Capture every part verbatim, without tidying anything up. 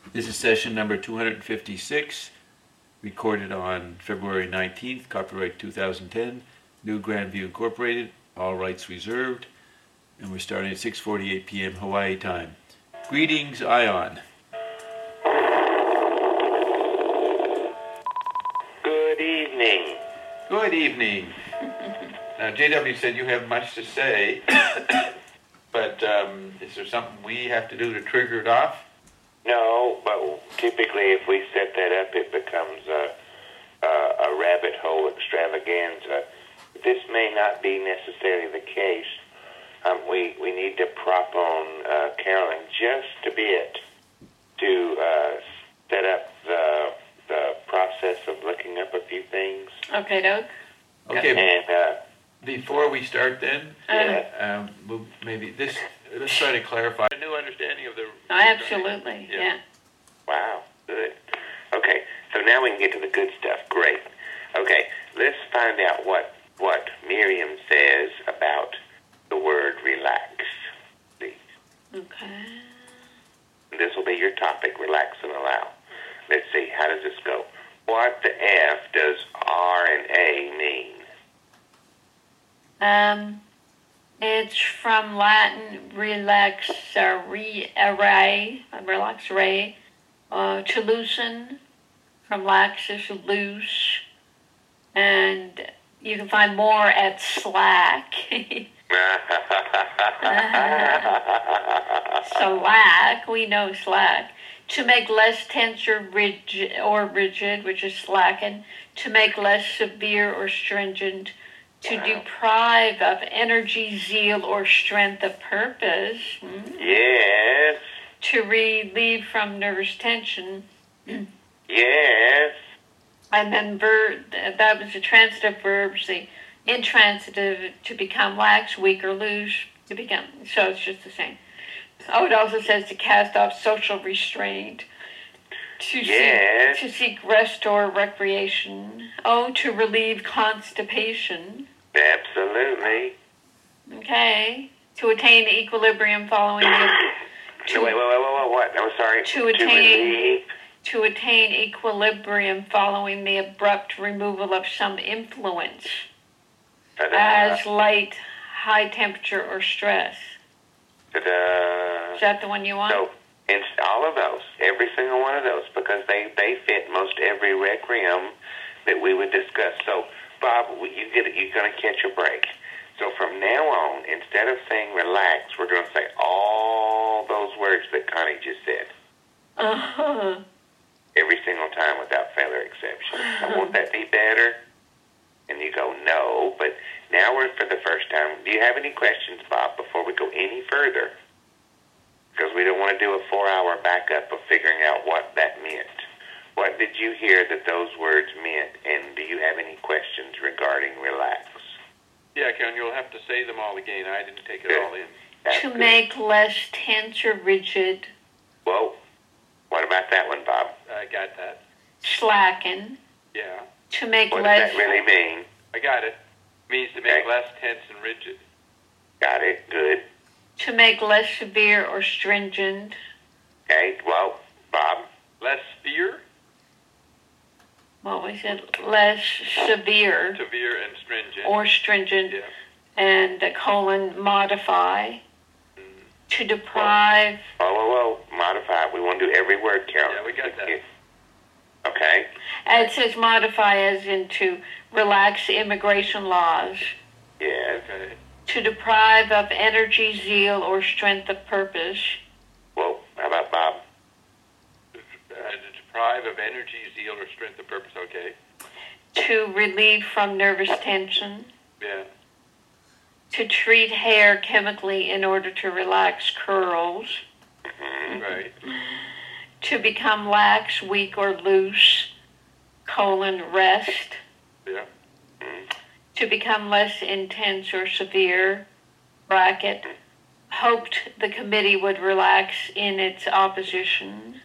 This is session number two hundred fifty-six, recorded on February nineteenth, copyright two thousand ten, New Grandview Incorporated, all rights reserved, and we're starting at six forty-eight p m Hawaii time. Greetings, Ion. Good evening. Good evening. Now, J W said you have much to say, but um, is there something we have to do to trigger it off? No, but typically if we set that up, it becomes a, a, a rabbit hole extravaganza. This may not be necessarily the case. Um, we, we need to prop on uh, Carolyn just a bit to uh, set up the, the process of looking up a few things. Okay, Doug. Okay. And uh, Before we start then, Uh, um, we'll maybe this, let's try to clarify a new understanding of the... absolutely, Yeah. yeah. wow, good. Okay, so now we can get to the good stuff. Great. Okay, let's find out what, what Miriam says about the word relax, please. Okay. This will be your topic, relax and allow. Let's see, how does this go? What the F does R and A mean? Um, it's from Latin relaxare, relaxare, uh, to loosen, from lax is loose, and you can find more at Slack. Slack, we know Slack. To make less tense or rigid, or rigid, which is slacken. To make less severe or stringent. To Wow. deprive of energy, zeal, or strength of purpose. Hmm? Yes. To relieve from nervous tension. Yes. And then ver- that was the transitive verbs, the intransitive, to become lax, weak, or loose, to become, so it's just the same. Oh, it also says to cast off social restraint, to, Yes. seek, to seek rest or recreation. Oh, to relieve constipation. Absolutely. Okay. To attain equilibrium following the... No, wait, wait, wait, wait, wait, what? I'm sorry. To attain- relieve. To attain equilibrium following the abrupt removal of some influence, Ta-da. as light, high temperature, or stress. Ta-da. Is that the one you want? So, it's all of those, every single one of those, because they, they fit most every requiem that we would discuss. So, Bob, you get it, you're going to catch a break. So from now on, instead of saying relax, we're going to say all those words that Connie just said. Uh-huh. Every single time without fail or exception. I want that to be better. And you go, no, but now we're for the first time. Do you have any questions, Bob, before we go any further? Because we don't want to do a four-hour backup of figuring out what that meant. What did you hear that those words meant? And do you have any questions regarding relax? Yeah, Karen, you'll have to say them all again. I didn't take it Good. all in. That's To good. make less tense or rigid, Whoa. What about that one, Bob? I got that. slacken. Yeah, To make What less... does that really mean? I got it. Means to make Okay. less tense and rigid. Got it. Good. To make less severe or stringent. Okay. Well, Bob. Less fear, What was it? Less severe severe, and stringent. or stringent. Yeah. And a colon, modify. Mm. To deprive... Whoa, whoa, whoa. Modify. We want to do every word, Carol. Yeah, we got that. Okay. It says modify as in to relax immigration laws, Yes. Okay. to deprive of energy, zeal, or strength of purpose, Well, how about Bob? Uh, to deprive of energy, zeal, or strength of purpose. Okay. to relieve from nervous tension, Yeah. to treat hair chemically in order to relax curls, Mm-hmm. Right. to become lax, weak, or loose, colon, rest, Yeah. to become less intense or severe, bracket, hoped the committee would relax in its opposition,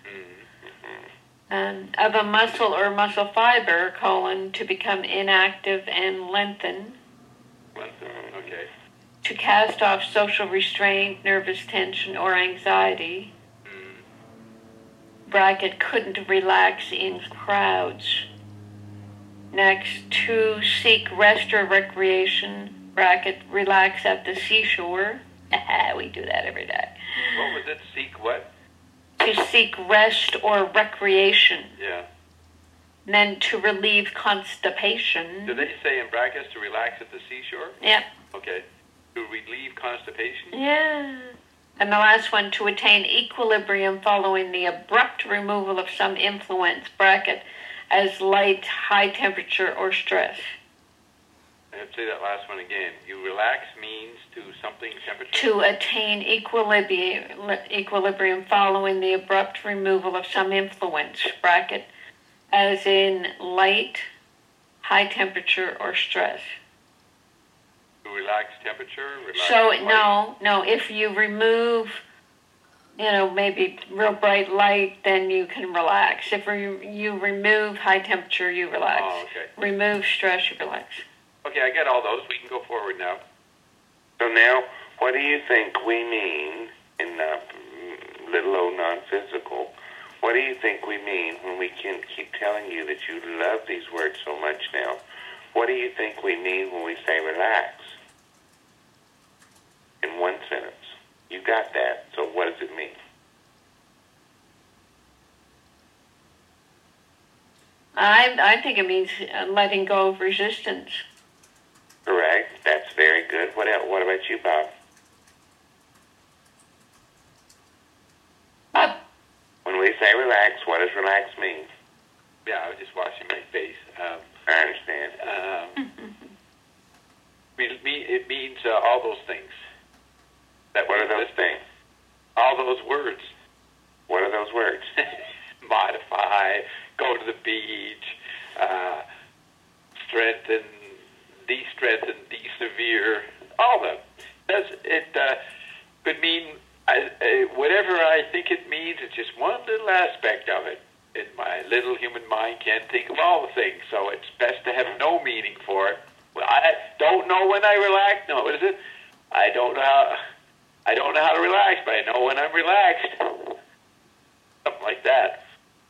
Mm. um, of a muscle or muscle fiber, colon, to become inactive and lengthen, Lengthen. Okay. to cast off social restraint, nervous tension, or anxiety, Mm. bracket, couldn't relax in crowds. Next, to seek rest or recreation, bracket, relax at the seashore. We do that every day. What was it? Seek what? To seek rest or recreation. Yeah. And then to relieve constipation. Do they say in brackets to relax at the seashore? Yep. Okay. To relieve constipation? Yeah. And the last one, to attain equilibrium following the abrupt removal of some influence, bracket, as light, high temperature, or stress. I have to say that last one again. You relax means to something temperature? To attain equilibrium, equilibrium following the abrupt removal of some influence, bracket, as in light, high temperature, or stress. To relax temperature? Relax So, light? no, no, if you remove, you know, maybe real bright light, then you can relax. If you, you remove high temperature, you relax. Oh, okay. Remove stress, you relax. Okay, I get all those. We can go forward now. So now, what do you think we mean in uh, little old non-physical? What do you think we mean when we can keep telling you that you love these words so much now? What do you think we mean when we say relax? In one sentence. You got that. So what does it mean? I, I think it means uh, letting go of resistance. Correct. That's very good. What else? What about you, Bob? Bob? When we say relax, what does relax mean? Yeah, I was just washing my face. Um, I understand. um, it me- it means uh, all those things. That What are we- those things? All those words. What are those words? Modify, go to the beach, uh, strengthen, de-strengthen, de-severe, all of them. Does it uh, could mean I, uh, whatever I think it means. It's just one little aspect of it. And my little human mind can't think of all the things, so it's best to have no meaning for it. Well, I don't know when I relax. No, what is it? I don't know how. I don't know how to relax, but I know when I'm relaxed. Something like that.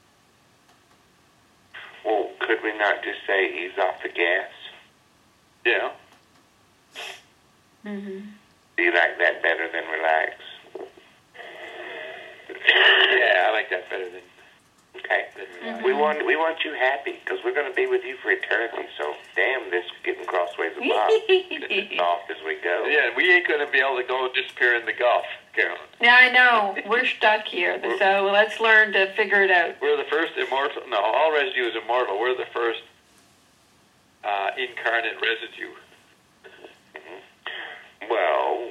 Well, could we not just say ease off the gas? Yeah. Mm-hmm. Do you like that better than relax? Yeah, I like that better than, Okay. than relax. We want we want you happy because we're going to be with you for eternity. So damn this getting crossways of Bob. It's off as we go. Yeah, we ain't going to be able to go disappear in the Gulf, Carolyn. Yeah, I know. We're stuck here, so let's learn to figure it out. We're the first immortal. No, all residue is immortal. We're the first uh, incarnate residue. Well,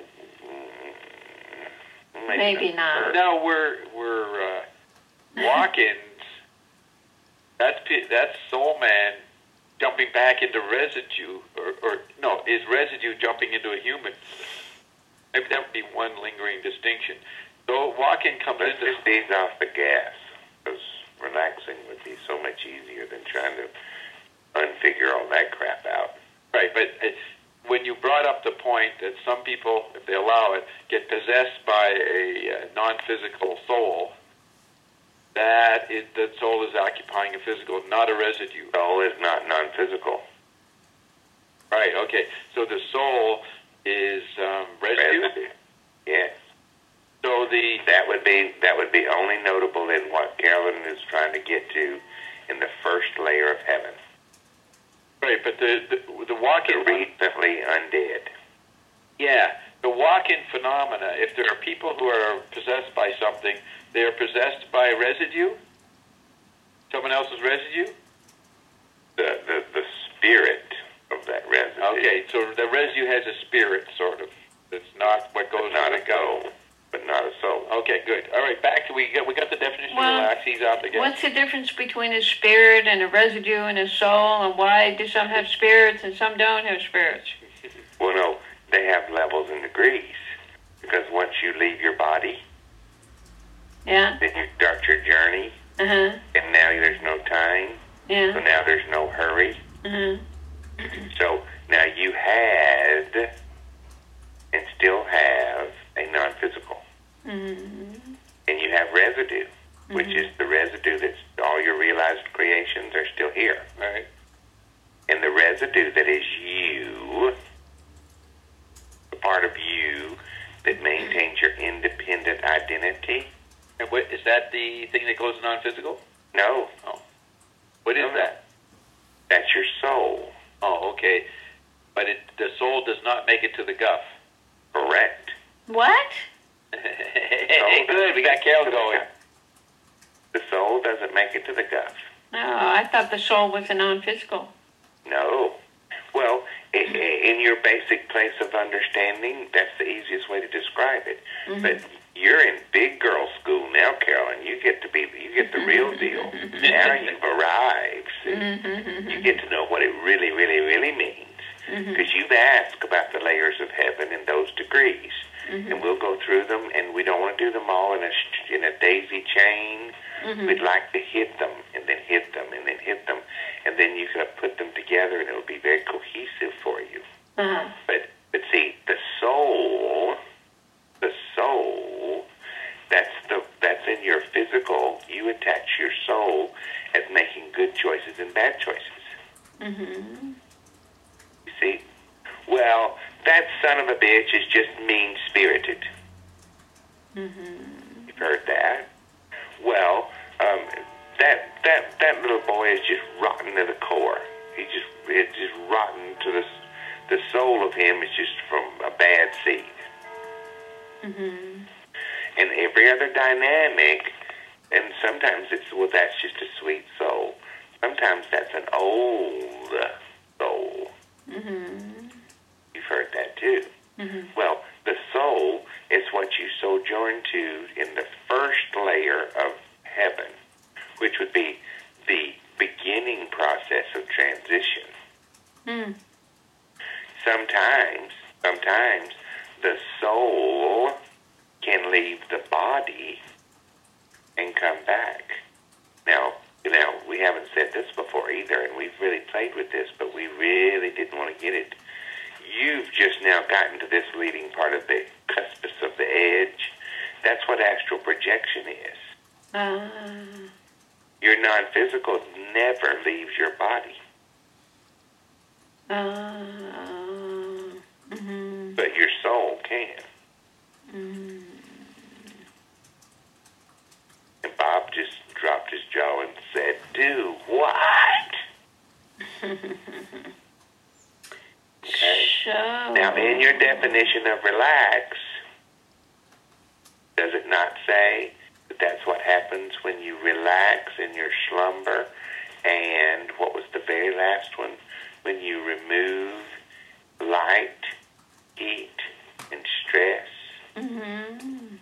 mm, Maybe not. No, we're we're uh, walk-ins. That's pe- that's soul man jumping back into residue, or, or no, is residue jumping into a human? Maybe that would be one lingering distinction. So walk-in comes let's into. just ease off the gas because relaxing would be so much easier than trying to unfigure all that crap out. Right, but uh, when you brought up the point that some people, if they allow it, get possessed by a uh, non-physical soul, that is, the soul is occupying a physical, not a residue. Soul is not non-physical. Right, okay. So the soul is um, residue. Residue. Yes. So the That would be that would be only notable in what Carolyn is trying to get to in the first layer of heaven. right, but the the, the The walk-in, recently undead. yeah, the walk-in phenomena. If there are people who are possessed by something, they are possessed by residue. Someone else's residue. The the, the spirit of that residue. Okay, so the residue has a spirit, sort of. It's not what goes Not on a the go. soul, but not a soul. Okay, good. All right, back to we got we got the definition Well, of relax. He's out again. What's the difference between a spirit and a residue and a soul, and why do some have spirits and some don't have spirits? Well, no, they have levels and degrees. Because once you leave your body, Yeah? then you start your journey, Uh-huh. and now there's no time, so Yeah. now there's no hurry. Uh-huh. So now you had and still have a non-physical. Mm-hmm. And you have residue, which Mhm. is the res inclinations are still here. Right. And the residue that is you, the part of you that maintains your independent identity. And what is that? The thing that goes non-physical? No, Oh, what is No, no. that? that's your soul. Oh, okay. But it, the soul does not make it to the guff. Correct. What? Hey, good. We got Carol going. The soul doesn't make it to the guff. No, I thought the soul was a non-physical. No. Well, i- i- in your basic place of understanding, that's the easiest way to describe it. Mm-hmm. But you're in big girl school now, Carolyn. You get to be, you get the real deal. Now you've arrived. See? Mm-hmm. You get to know what it really, really, really means. Because you've asked about the layers of heaven in those degrees. Mm-hmm. And we'll go through them, and we don't want to do them all in a, sh- in a daisy chain. Mm-hmm. We'd like to hit them, and then hit them, and then hit them. And then you can put them together, and it'll be very cohesive for you. Uh-huh. But, but see, the soul, the soul, that's the that's in your physical. You attach your soul as making good choices and bad choices. Mm-hmm. You see? Well, that son of a bitch is just mean-spirited. Mm-hmm. You've heard that? Well, um, that that that little boy is just rotten to the core. He just it's just rotten to the the soul of him is just from a bad seed. Mm-hmm. And every other dynamic, and sometimes it's well, that's just a sweet soul. Sometimes that's an old soul. Mm-hmm. You've heard that too. Mm-hmm. Well, the soul is what you sojourn to in the first layer of heaven, which would be the beginning process of transition. Mm. Sometimes, sometimes the soul can leave the body and come back. Now, now we haven't said this before either, and we've really played with this, but we really didn't want to get it. You've just now gotten to this leading part of the cuspis of the edge. That's what astral projection is. Uh, Your non-physical never leaves your body, uh, mm-hmm. but your soul can. Mm-hmm. And Bob just dropped his jaw and said, "Do what?" Okay. So, Now, in your definition of relax, does it not say that that's what happens when you relax in your slumber? And what was the very last one? When you remove light, heat, and stress? Mm-hmm.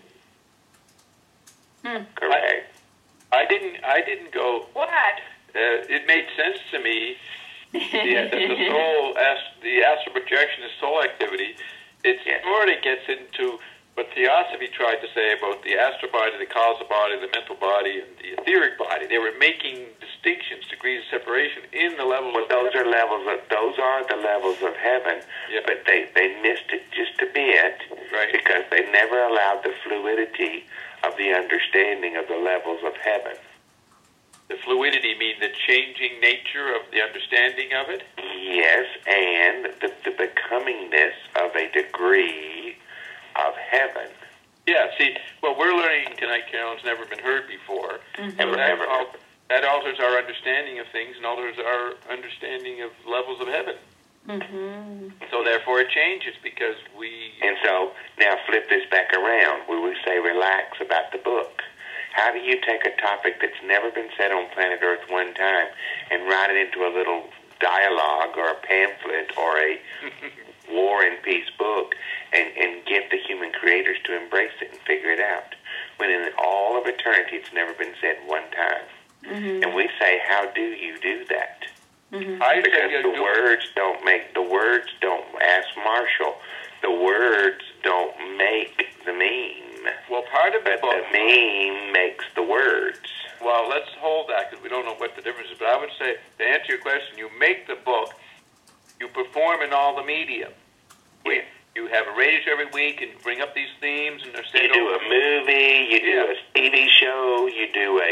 Hmm. Correct. I didn't. I didn't go. What? Uh, it made sense to me. Yeah, that the soul, ast- the astral projection is soul activity. It Yes. sort of gets into what Theosophy tried to say about the astral body, the causal body, the mental body, and the etheric body. They were making distinctions, degrees of separation in the level Well, of those are levels of those are the levels of heaven, Yeah. but they they missed it just a bit Right. because they never allowed the fluidity of the understanding of the levels of heaven. the fluidity, mean the changing nature of the understanding of it. Yes, and the, the becomingness of a degree of heaven. Yeah. See, what we're learning tonight, Carolyn's never been heard before. Mm-hmm. Ever, That, ever. al- that alters our understanding of things and alters our understanding of levels of heaven. Mm-hmm. So therefore it changes because we... And so now flip this back around where we say relax about the book. How do you take a topic that's never been said on planet Earth one time and write it into a little dialogue or a pamphlet or a war and peace book and, and get the human creators to embrace it and figure it out when in all of eternity it's never been said one time? Mm-hmm. And we say, how do you do that? Mm-hmm. I Because say you the do- words don't make, the words don't, ask Marshall, the words don't make the meme. Well, part of the But book... the meme makes the words. Well, let's hold that because we don't know what the difference is. But I would say, to answer your question, you make the book, you perform in all the media. Yeah. You have a radio show every week and bring up these themes and they're said You do over- a movie, you do Yeah. a T V show, you do a,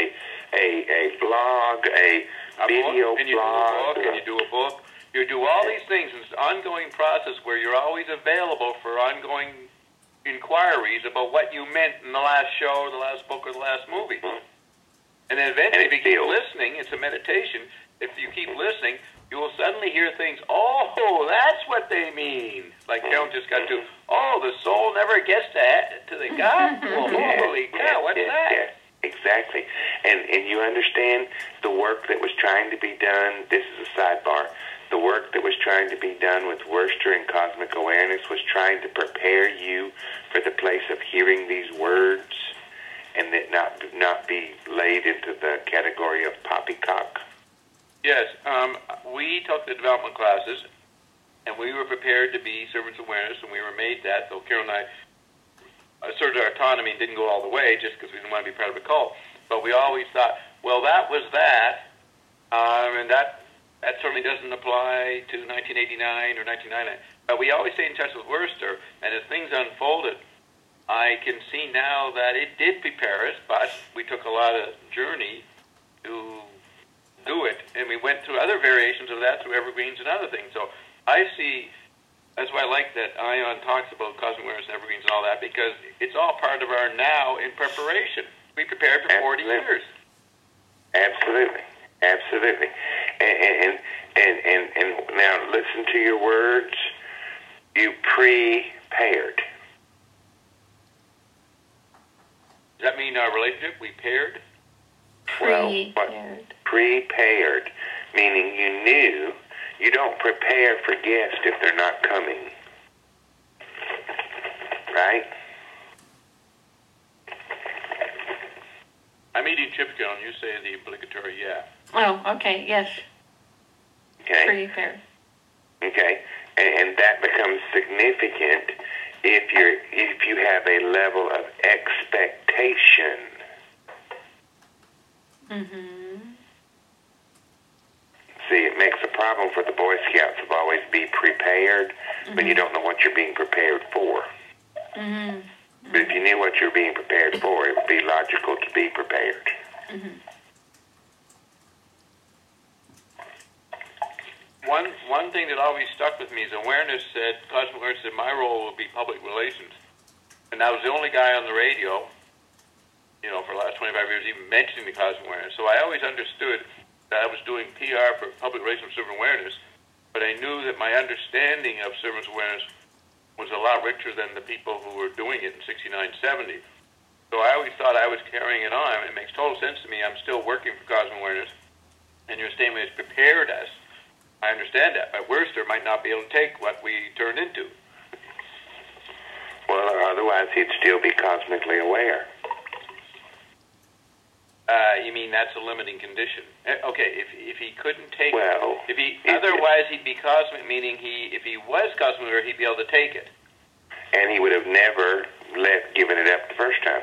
a, a blog, a, A video book, and you blog. do a book, and you do a book. You do all these things. It's an ongoing process where you're always available for ongoing inquiries about what you meant in the last show or the last book or the last movie. And then eventually, if you keep listening, it's a meditation. If you keep listening, you will suddenly hear things, oh, that's what they mean. Like Carol just got to, oh, the soul never gets to, to the God. Well, Yes, holy yes, cow, what's yes, that? yes, exactly. And and you understand the work that was trying to be done. This is a sidebar. The work that was trying to be done with Worcester and Cosmic Awareness was trying to prepare you for the place of hearing these words, and that not not be laid into the category of poppycock. Yes, um, we took the development classes, and we were prepared to be servants of awareness, and we were made that, though Carol and I asserted our autonomy and didn't go all the way just because we didn't want to be part of a cult. But we always thought, well, that was that, um, and that that certainly doesn't apply to nineteen eighty-nine or nineteen ninety-nine. But we always stay in touch with Worcester, and as things unfolded, I can see now that it did prepare us, but we took a lot of journey to do it, and we went through other variations of that through evergreens and other things. So I see, that's why I like that Ion talks about cosmic awareness and evergreens and all that, because it's all part of our now in preparation. We prepared for forty Absolutely. years. Absolutely, absolutely. And and, and and and now listen to your words. You prepared. Does that mean our relationship, we paired? Well, what- Prepared. Prepared, meaning you knew. You don't prepare for guests if they're not coming, right? I'm eating chip Carol, and you say the obligatory yeah. Oh, okay, yes, Okay. prepared. Okay, and, and that becomes significant if you're if you have a level of expectation. Mm-hmm. See, it makes a problem for the Boy Scouts of always be prepared when you don't know what you're being prepared for. Mm-hmm. But if you knew what you're being prepared for, it would be logical to be prepared. Mm-hmm. One one thing that always stuck with me is awareness said, Cosmic Awareness said, my role will be public relations. And I was the only guy on the radio, you know, for the last twenty-five years even mentioning the Cosmic Awareness. So I always understood that I was doing P R for public relations of servant awareness, but I knew that my understanding of servant awareness was a lot richer than the people who were doing it in sixty-nine, seventy. So I always thought I was carrying it on. It makes total sense to me. I'm still working for Cosmic Awareness, and your statement has prepared us. I understand that, but Worcester might not be able to take what we turned into. Well, or otherwise he'd still be cosmically aware. Uh, you mean that's a limiting condition? Eh, Okay, if if he couldn't take Well, it, if he if- otherwise he'd be cosmic, meaning he if he was cosmic, aware, he'd be able to take it. And he would have never let given it up the first time.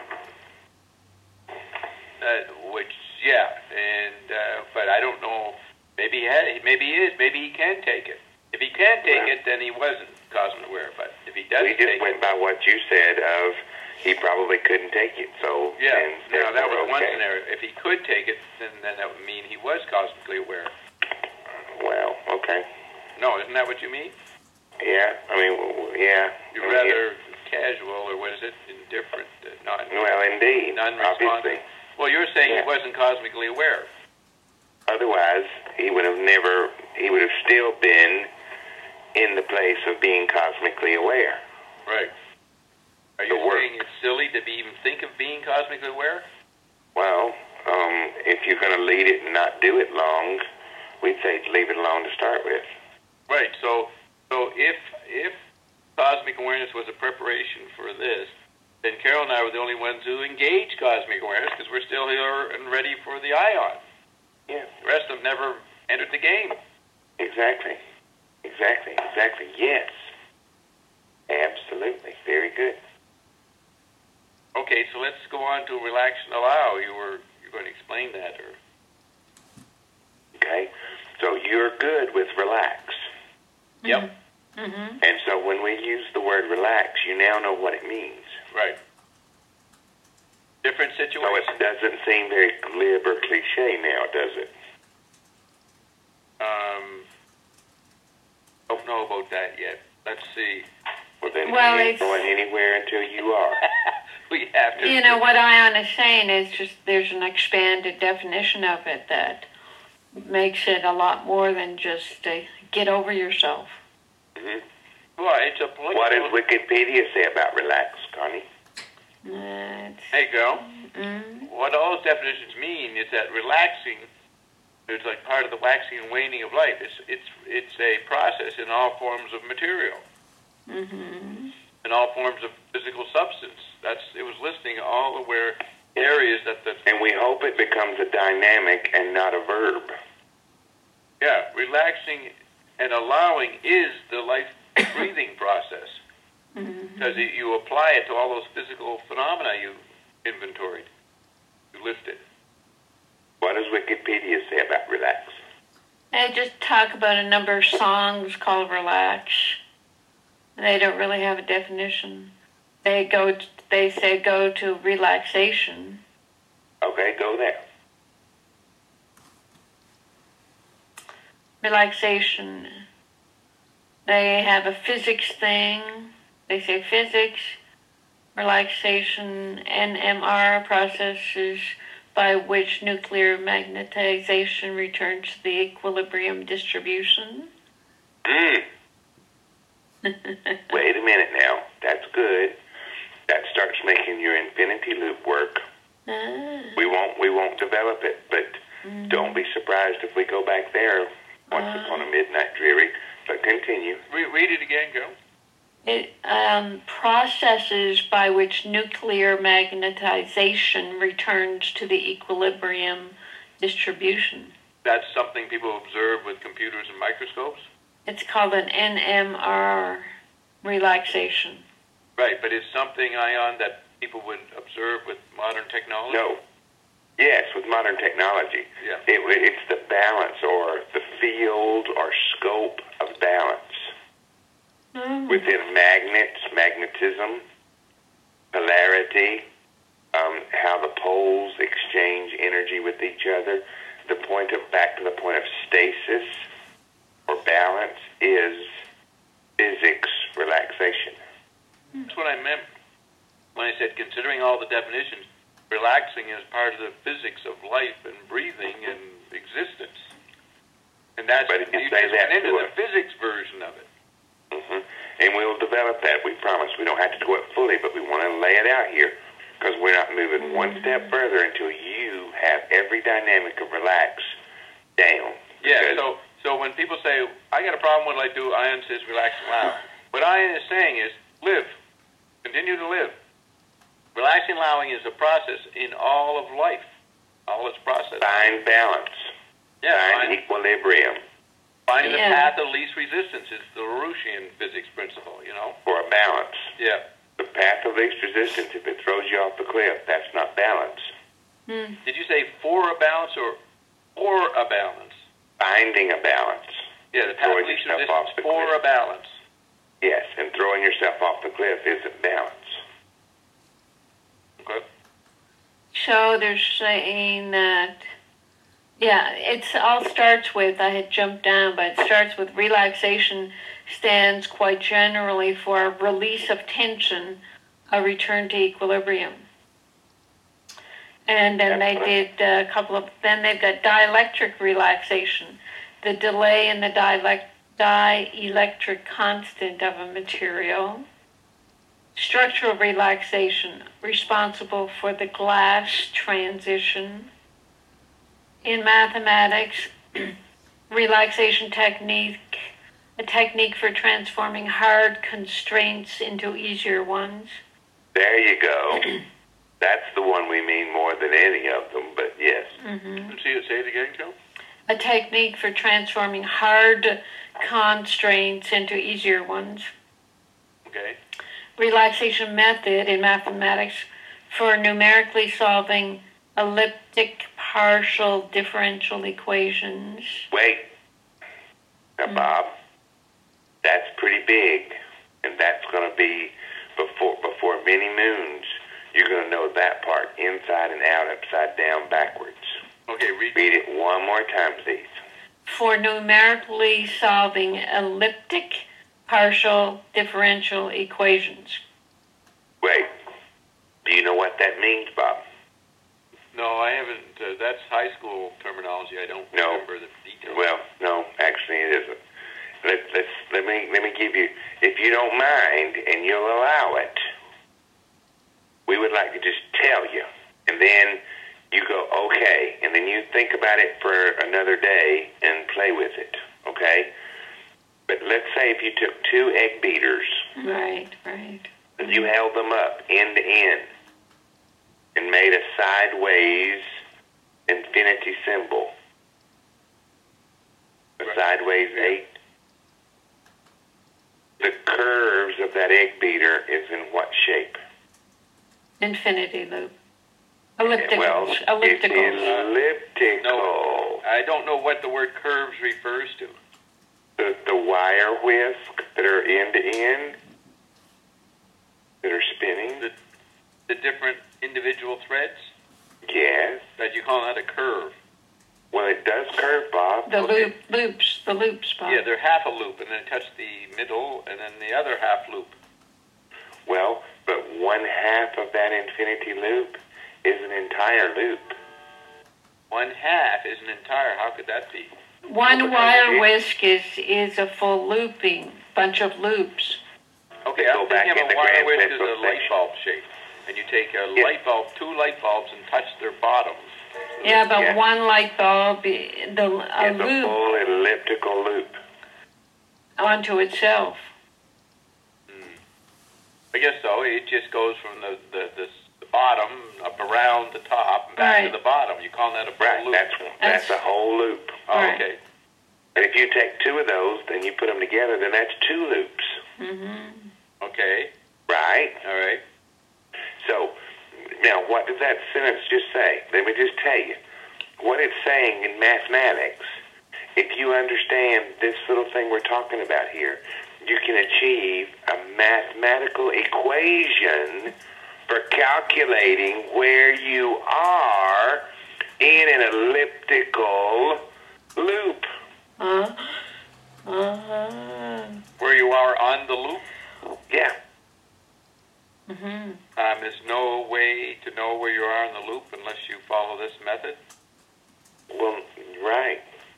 Uh, which yeah, and uh, but I don't know. Maybe he had, maybe he is, maybe he can take it. If he can't take Well, it, then he wasn't cosmic aware. But if he doesn't We just take went it, by what you said of he probably couldn't take it. So yeah, then now that was therefore, one okay. scenario. If he could take it, then then that would mean he was cosmically aware. Well, okay. No, isn't that what you mean? Yeah, I mean, w- w- yeah. You're I mean, rather casual, or what is it? Indifferent, uh, not yeah. Well, indeed, non-responsive. obviously. Well, you're saying Yeah. he wasn't cosmically aware. Otherwise, he would have never, he would have still been in the place of being cosmically aware. Right. Are you The work. saying it's silly to be, even think of being cosmically aware? Well, um, if you're going to lead it and not do it long, we'd say leave it alone to start with. Right. So, so if if cosmic awareness was a preparation for this, then Carol and I were the only ones who engaged cosmic awareness because we're still here and ready for the ion. Yeah, The rest of them never entered the game. exactly. Exactly, exactly. Yes. Absolutely. Very good. Okay, so let's go on to relax and allow. You were you're going to explain that, or Okay? So you're good with relax. yep, Mm-hmm. And so when we use the word relax, you now know what it means. right. different So situations. it doesn't seem very glib or cliche now, does it? Um, don't know about that yet. Let's see. Well, then Well, you ain't it's- going anywhere until you are. We have to. You know, what Ion is saying is just there's an expanded definition of it that makes it a lot more than just uh, get over yourself. hmm Well, it's a political. What does Wikipedia say about relax, Connie? Uh, it's, Hey, girl. mm, What all those definitions mean is that relaxing is like part of the waxing and waning of life. It's it's it's a process in all forms of material, mm-hmm. in all forms of physical substance. That's it was listing all the where areas that the And we hope it becomes a dynamic and not a verb. yeah relaxing and allowing is the life breathing process Mm-hmm. because you you apply it to all those physical phenomena you inventoried, you listed. What does Wikipedia say about relax? They just talk about a number of songs called relax. They don't really have a definition. They go. t they say go to relaxation. Okay, go there. Relaxation. They have a physics thing. They say physics, relaxation, N M R processes by which nuclear magnetization returns to the equilibrium distribution. Mm. Wait a minute now. That's good. That starts making your infinity loop work. Ah. We won't we won't develop it, but Mhm. don't be surprised if we go back there once Uh. upon a midnight dreary. But continue. Re- read it again, girl. It um, processes by which nuclear magnetization returns to the equilibrium distribution. That's something people observe with computers and microscopes. It's called an N M R relaxation. Right, but it's something, Ion, that people would observe with modern technology? No. Yes, with modern technology. Yeah. It, it's the balance or the field or scope of balance Mm. within magnets, magnetism, polarity, um, how the poles exchange energy with each other. The point of back to the point of stasis or balance is physics relaxation. That's what I meant when I said considering all the definitions, relaxing is part of the physics of life and breathing and existence. And that's But if you you say just that went into to the us- physics version of it. hmm And we'll develop that, we promise. We don't have to do it fully, but we want to lay it out here because we're not moving one step further until you have every dynamic of relax down. Yeah, Because- so so when people say, I got a problem, what do I do? Ion says relax and allow. What Ion is saying is live. Continue to live. Relaxing and allowing is a process in all of life. All its process. Find balance. Yeah, Find find, equilibrium finding the Yeah. path of least resistance is the Larouchian physics principle, you know? for a balance. Yeah. The path of least resistance, if it throws you off the cliff, that's not balance. Mm. Did you say for a balance or for a balance? Finding a balance. Yeah, the path of Throwing least yourself resistance off the for cliff. a balance. Yes, and throwing yourself off the cliff isn't balance. Okay. So they're saying that, yeah, it's all starts with, I had jumped down, but it starts with relaxation stands quite generally for a release of tension, a return to equilibrium. And then they did a couple of, then they've got dielectric relaxation, the delay in the dielect, dielectric constant of a material. Structural relaxation, responsible for the glass transition. In mathematics, relaxation technique, a technique for transforming hard constraints into easier ones. There you go. That's the one we mean more than any of them, but yes. Mm-hmm. See it, say it again, Joe? A technique for transforming hard constraints into easier ones. Okay. Relaxation method in mathematics for numerically solving elliptic partial differential equations. Wait. Now, Mm. Bob, that's pretty big, and that's going to be before before many moons. You're going to know that part, inside and out, upside down, backwards. Okay, read. Read it one more time, please. For numerically solving elliptic partial differential equations. Wait. Do you know what that means, Bob? No, I haven't. Uh, that's high school terminology. I don't No. remember the details. Well, no, actually it isn't. Let, let's, let, me, let me give you, if you don't mind and you'll allow it, we would like to just tell you. And then you go, okay, and then you think about it for another day and play with it, okay? But let's say if you took two egg beaters Right, right. and you held them up end to end and made a sideways infinity symbol, a Right. sideways eight, the curves of that egg beater is in what shape? Infinity loop. Ellipticals. Well, it's Ellipticals. elliptical. No, I don't know what the word curves refers to. The, the wire whisk that are end to end, that are spinning. The, the different individual threads, Yes. that you call that a curve. Well, it does curve, Bob. The Okay. loop, loops, the loops, Bob. Yeah, they're half a loop, and then touch the middle, and then the other half loop. Well, but one half of that infinity loop is an entire loop. One half is an entire. How could that be? One wire whisk is, is a full looping, bunch of loops. Okay, Go I'm back thinking in of the a wire Grand whisk as Central a light section. bulb shape, and you take a Yeah. light bulb, two light bulbs, and touch their bottoms. Yeah, but Yeah. one light bulb, i- the a It's a loop full elliptical loop. onto itself. I guess so. It just goes from the the, the, the bottom up around the top and back Right. to the bottom. You call that a full Right, loop? that's, that's a whole loop. Oh, Right. okay. And if you take two of those, then you put them together, then that's two loops. Mm-hmm. Okay. Right? All right. So, now what does that sentence just say? Let me just tell you. What it's saying in mathematics, if you understand this little thing we're talking about here, you can achieve a mathematical equation for calculating where you are in an elliptical loop. Uh, uh-huh. Where you are on the loop, Yeah. Mm-hmm. um, there's no way to know where you are on the loop unless you follow this method. Well, right.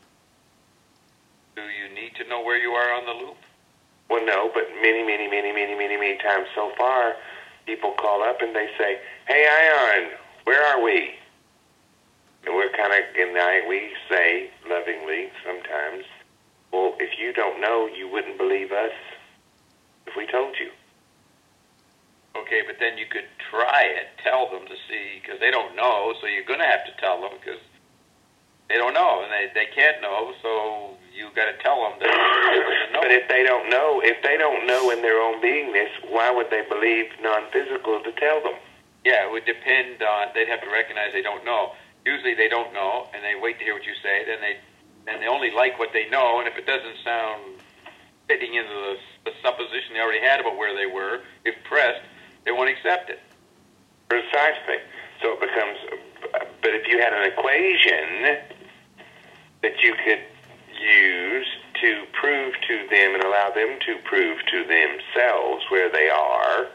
Do you need to know where you are on the loop? Well, no, but many, many, many, many, many, many times so far, people call up and they say, "Hey, Ion, where are we?" And we're kind of, and I, we say lovingly sometimes, "Well, if you don't know, you wouldn't believe us if we told you." Okay, but then you could try it, tell them to see, because they don't know, so you're going to have to tell them, because they don't know, and they, they can't know, so you got to tell them that they know. But if they don't know, if they don't know in their own beingness, why would they believe non-physical to tell them? Yeah, it would depend on, they'd have to recognize they don't know. Usually they don't know, and they wait to hear what you say, then they then they only like what they know, and if it doesn't sound fitting into the, the supposition they already had about where they were, if pressed, they won't accept it. Precisely. So it becomes, but if you had an equation that you could use to prove to them and allow them to prove to themselves where they are,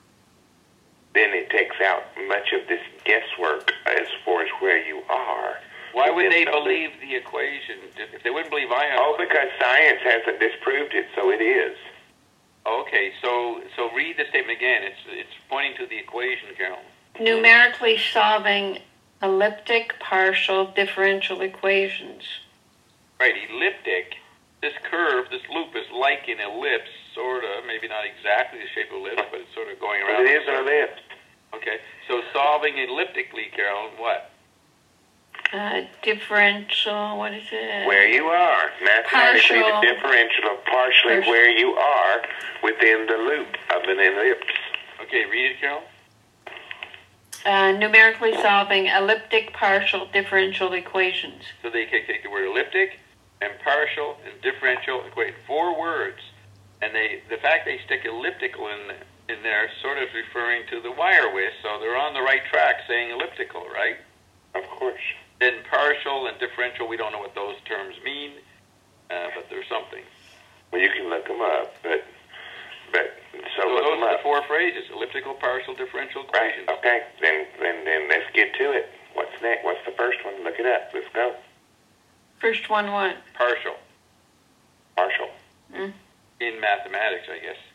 then it takes out much of this guesswork as far as where you are. Why would Within they something. believe the equation? If they wouldn't believe ion... Oh, because science hasn't disproved it, so it is. Okay, so so read the statement again. It's it's pointing to the equation, Carol. Numerically solving elliptic partial differential equations. Right, elliptic. This curve, this loop is like an ellipse, sort of. Maybe not exactly the shape of ellipse, but it's sort of going But around. it in is a an circle. ellipse. Okay, so solving elliptically, Carol, what? Uh, differential, what is it? Where you are. Mathematically, Partial. the differential of partially Partial. where you are within the loop of an ellipse. Okay, read it, Carol. Uh, numerically solving elliptic partial differential equations. So they can take the word elliptic and partial and differential equate four words, and they the fact they stick elliptical in in there sort of referring to the wire whisk, so they're on the right track saying elliptical, right? Of course. Then partial and differential, we don't know what those terms mean, uh, but there's something. Well, you can look them up, but but so, So look those them are up. the four phrases: elliptical, partial, differential Right. equations. Okay. Then then then let's get to it. What's next? What's the first one? Look it up. Let's go. First one, what? Partial Partial. Mm. in mathematics, I guess.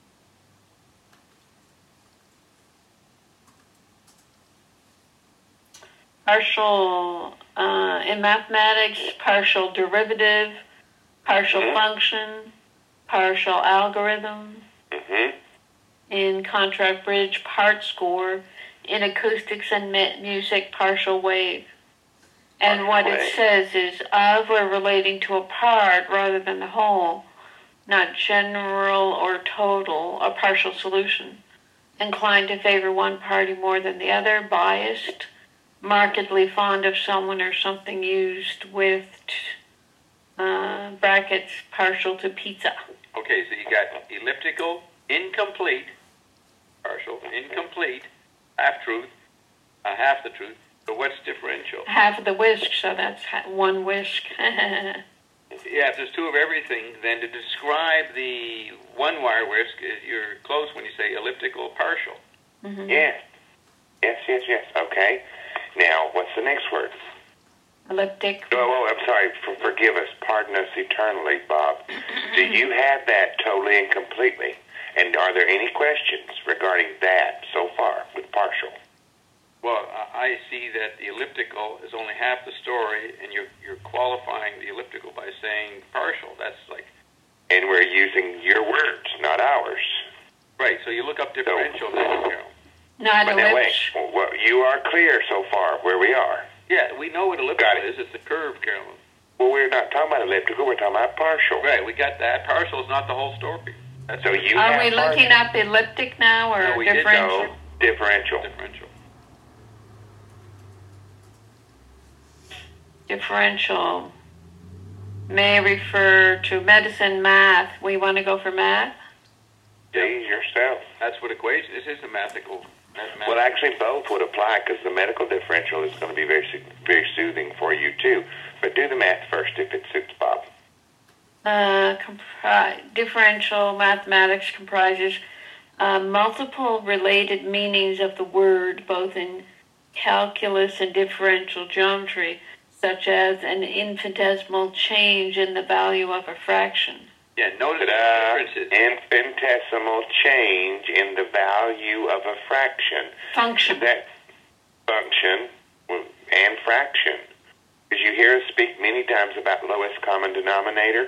Partial, uh, in mathematics, partial derivative, partial Mhm. function, partial algorithm. Mm-hmm. In contract bridge, part score. In acoustics and mu- music, partial wave. And Partial what wave. it says is of or relating to a part rather than the whole, not general or total, a partial solution. Inclined to favor one party more than the other, biased, markedly fond of someone or something, used with uh, brackets, partial to pizza. Okay, so you got elliptical, incomplete, partial, incomplete, half truth, uh, half the truth. So what's differential? Half of the whisk, so that's ha- one whisk. Yeah, if there's two of everything, then to describe the one wire whisk, uh, you're close when you say elliptical partial. Mhm. Yes. Yes, yes, yes. Okay. Now, what's the next word? Elliptic. Oh, oh I'm sorry. For, forgive us. Pardon us eternally, Bob. Do you have that totally and completely? And are there any questions regarding that so far with partial? Well, I I see that the elliptical is only half the story, and you're you're qualifying the elliptical by saying partial. That's like And we're using your words, not ours. right. So you look up differential, then you know. Not But now, wait. ellipse. Well, you are clear so far where we are. Yeah, we know what elliptical Got it. is. It's a curve, Carolyn. Well, we're not talking about elliptical. We're talking about partial. Right, we got that. Partial is not the whole story. That's So you Are have we looking partial. up elliptic now or No, we did differential? No, differential. differential. Differential may refer to medicine, math. We want to go for math? See, yourself. That's what equation. This is a mathematical. mathematical. Well, actually, both would apply because the medical differential is going to be very, soo- very soothing for you too. But do the math first if it suits Bob. Uh, compri- differential mathematics comprises uh, multiple related meanings of the word, both in calculus and differential geometry, such as an infinitesimal change in the value of a fraction. Yeah, notice Ta-da. the differences. Infinitesimal change in the value of a fraction. Function. That function and fraction. Did you hear us speak many times about lowest common denominator?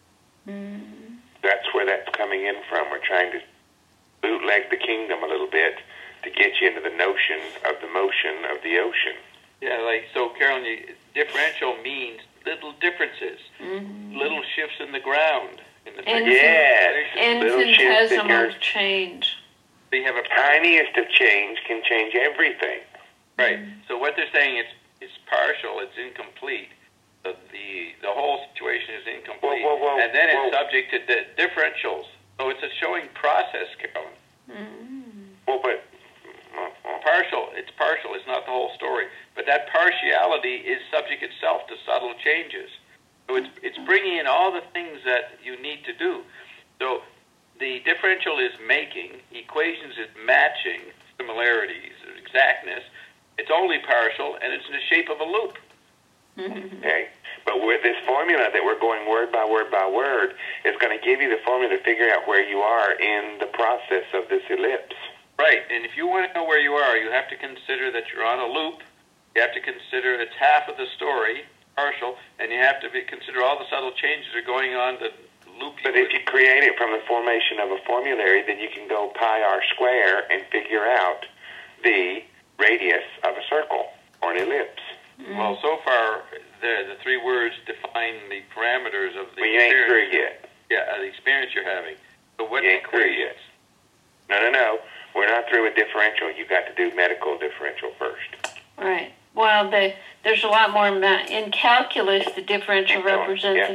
Mm. That's where that's coming in from. We're trying to bootleg the kingdom a little bit to get you into the notion of the motion of the ocean. Yeah, like so, Carolyn. You, differential means little differences, Mhm. little shifts in the ground. In the Infin- Yes. Little shifts in Infinitesimal your change. So you have a tiniest of change can change everything. right. So what they're saying is it's partial. It's incomplete. The the, the whole situation is incomplete, Whoa, whoa, whoa, and then it's whoa. subject to di- differentials. So it's a showing process, Carolyn. Mm. Well, but Partial. It's partial. It's not the whole story. But that partiality is subject itself to subtle changes. So it's it's bringing in all the things that you need to do. So the differential is making, equations is matching, similarities, exactness. It's only partial, and it's in the shape of a loop. okay. But with this formula that we're going word by word by word is going to give you the formula to figure out where you are in the process of this ellipse. Right, and if you want to know where you are, you have to consider that you're on a loop. You have to consider it's half of the story, partial, and you have to be, consider all the subtle changes that are going on the loop. But if you create it from the formation of a formulary, then you can go pi r square and figure out the radius of a circle or an ellipse. Well, so far, the the three words define the parameters of the Well, you ain't through experience. yet. Yeah, uh, the experience you're having. So what You ain't through yet. No, no, no. We're not through with differential. You got to do medical differential first. Right. Well, the, there's a lot more ma- in calculus. The differential Keep going, represents yeah.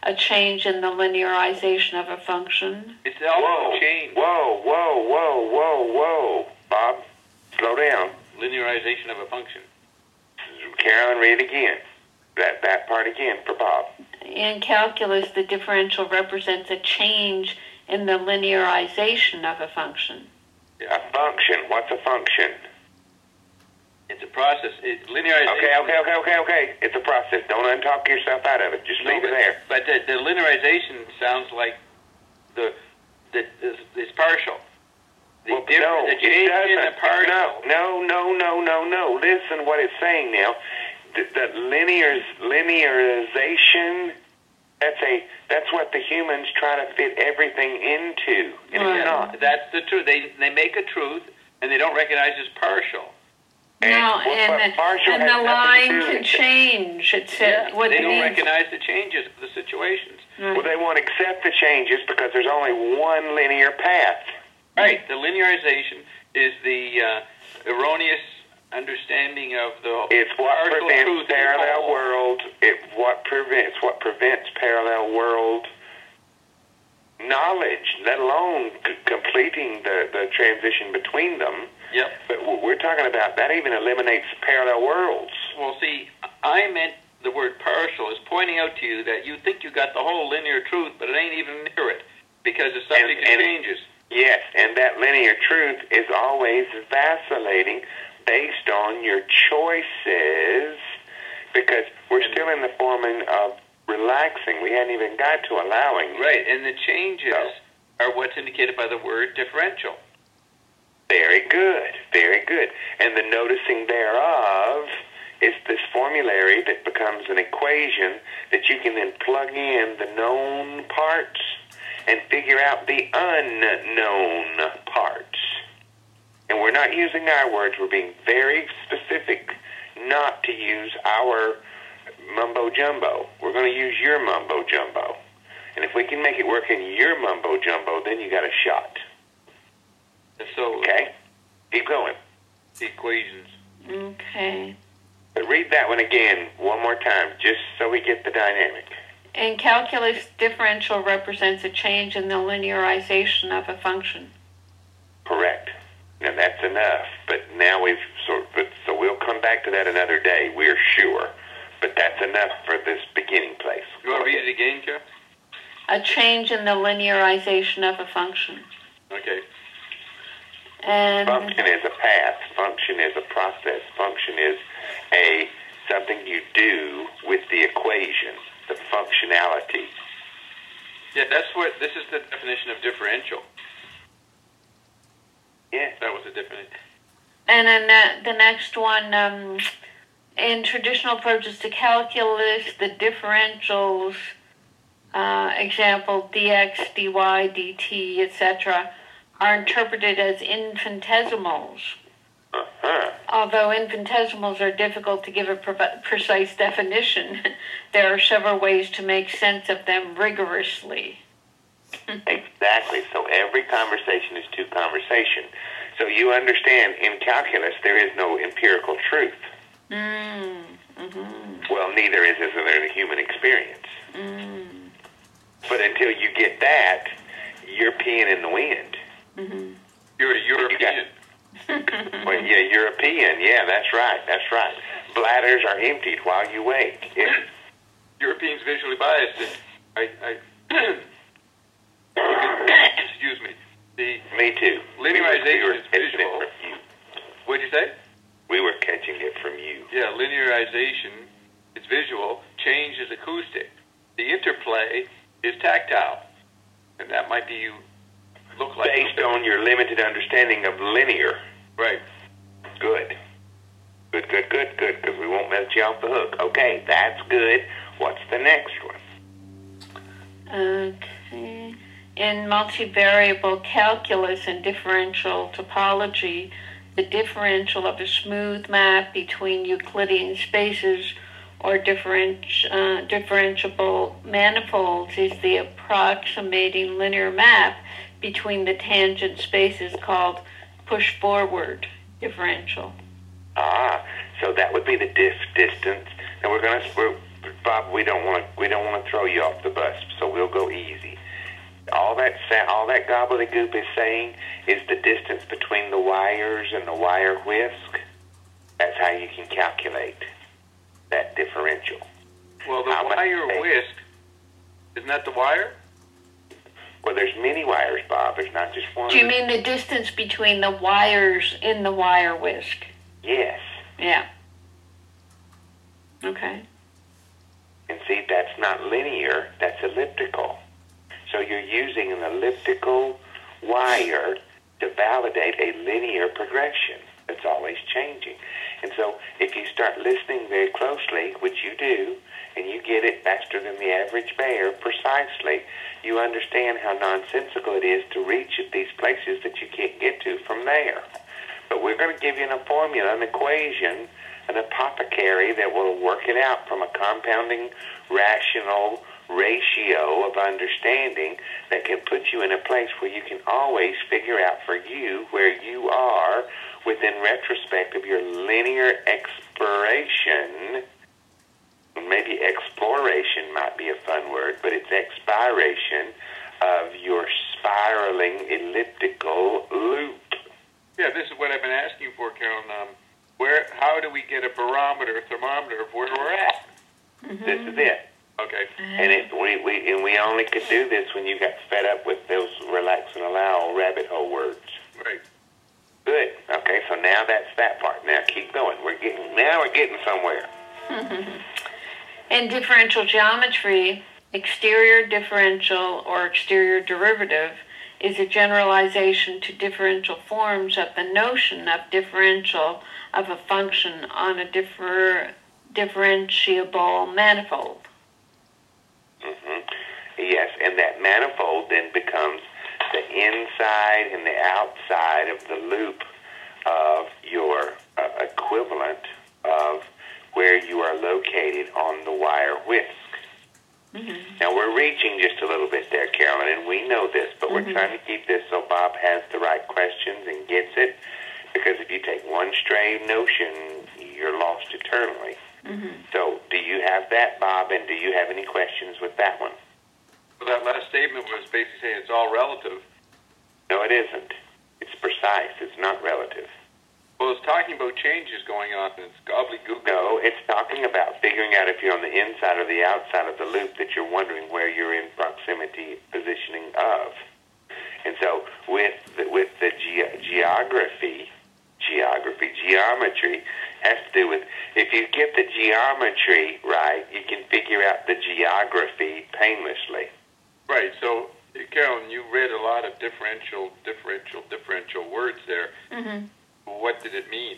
a change in the linearization of a function. It's also Whoa, change. whoa, whoa, whoa, whoa, whoa. Bob, slow down. Linearization of a function. Carolyn, read it again. That, that part again for Bob. In calculus, the differential represents a change in the linearization of a function. A function. What's a function? It's a process. It, linearization. Okay, okay, okay, okay, okay. It's a process. Don't untalk yourself out of it. Just leave No, it there. But the, the linearization sounds like the the is, is partial. The, Well, diff- no, the it change in the doesn't. partial. No, no, no, no, no, no. Listen what it's saying now. The, the linear linearization. That's a. That's what the humans try to fit everything into. And Right. it's not. That's the truth. They they make a truth and they don't recognize it's partial. And No, what- and, what partial and has the nothing to line do can with it. change. It said what they it don't means. recognize the changes of the situations. Right. Well, they won't accept the changes because there's only one linear path. Right. The linearization is the uh, erroneous understanding of the It's what partial prevents truth in parallel whole. world. It what prevents what prevents parallel world knowledge, let alone c- completing the, the transition between them. Yep. But what we're talking about that even eliminates parallel worlds. Well, see, I meant the word partial is pointing out to you that you think you got the whole linear truth, but it ain't even near it because it's subject And- and- to changes. Yes, and that linear truth is always vacillating based on your choices because we're And- still in the forming of relaxing. We hadn't even got to allowing. Right, and the changes No. are what's indicated by the word differential. Very good, very good. And the noticing thereof is this formulary that becomes an equation that you can then plug in the known parts and figure out the unknown parts. And we're not using our words. We're being very specific not to use our mumbo-jumbo. We're going to use your mumbo-jumbo. And if we can make it work in your mumbo-jumbo, then you got a shot. And so, Okay? Keep going. the equations. Okay. But read that one again one more time, just so we get the dynamic. In calculus, differential represents a change in the linearization of a function. Correct. Now that's enough. But now we've sort but so we'll come back to that another day, we're sure. But that's enough for this beginning place. You want to read it again, Joe? A change in the linearization of a function. Okay. And Function is a path. Function is a process. Function is a something you do with the equation, the functionality. Yeah, that's what, this is the definition of differential. Yeah. That was the definition. And then uh, the next one, um, in traditional approaches to calculus, the differentials, uh, example dx, dy, dt, et cetera, are interpreted as infinitesimals. Uh-huh. Although infinitesimals are difficult to give a pre- precise definition, there are several ways to make sense of them rigorously. Exactly. So every conversation is two conversation. So you understand, in calculus, there is no empirical truth. Mm, mm-hmm, Well, neither is there in the human experience. mm, But until you get that, you're peeing in the wind. mm-hmm. You're a European. Well, yeah, European. Yeah, that's right. That's right. Bladders are emptied while you wait. Yeah. Europeans visually biased. And I, I excuse me. The Me too. Linearization we were, we were is catching visual. it from you. what'd you say? We were catching it from you. Yeah, linearization is visual. Change is acoustic. The interplay is tactile, and that might be you look like Based something. on your limited understanding of linear. Right. Good. Good, good, good, good, because we won't let you off the hook. Okay, that's good. What's the next one? Okay. In multivariable calculus and differential topology, the differential of a smooth map between Euclidean spaces or different, uh, differentiable manifolds is the approximating linear map between the tangent spaces called push-forward differential. Ah, so that would be the diff distance. And we're going to, we're, Bob, we don't want to we don't want to throw you off the bus, so we'll go easy. All that sa- all that gobbledygook is saying is the distance between the wires and the wire whisk. That's how you can calculate that differential. Well, the How much wire space? whisk, isn't that the wire? Well, there's many wires, Bob. There's not just one. Do you mean the distance between the wires in the wire whisk? Yes. Yeah. Okay. And see, that's not linear, that's elliptical. So you're using an elliptical wire to validate a linear progression that's always changing. And so if you start listening very closely, which you do, and you get it faster than the average bear precisely, you understand how nonsensical it is to reach at these places that you can't get to from there. But we're going to give you a formula, an equation, an apothecary that will work it out from a compounding, rational ratio of understanding that can put you in a place where you can always figure out for you where you are within retrospect of your linear exploration. Maybe exploration might be a fun word, but it's expiration of your spiraling elliptical loop. Yeah, this is what I've been asking for, Carolyn. Um, where, how do we get a barometer, thermometer of where we're at? Mm-hmm. This is it. Okay. And it, we, we and we only could do this when you got fed up with those relax and allow rabbit hole words. Right. Good. Okay, so now that's that part. Now keep going. We're getting now we're getting somewhere. In differential geometry, exterior differential or exterior derivative is a generalization to differential forms of the notion of differential of a function on a differ, differentiable manifold. hmm Yes, and that manifold then becomes the inside and the outside of the loop of your uh, equivalent of where you are located on the wire whisk. Mm-hmm. Now, we're reaching just a little bit there, Carolyn, and we know this, but Mm-hmm. we're trying to keep this so Bob has the right questions and gets it, because if you take one stray notion, you're lost eternally. Mm-hmm. So, do you have that, Bob, and do you have any questions with that one? Well, that last statement was basically saying it's all relative. No, it isn't. It's precise. It's not relative. Well, it's talking about changes going on, and it's gobbledygook. No, it's talking about figuring out if you're on the inside or the outside of the loop that you're wondering where you're in proximity positioning of. And so with the, with the ge- geography, geography, geometry has to do with, if you get the geometry right, you can figure out the geography painlessly. Right. So, Carolyn, you read a lot of differential, differential, differential words there. Mm-hmm. What did it mean?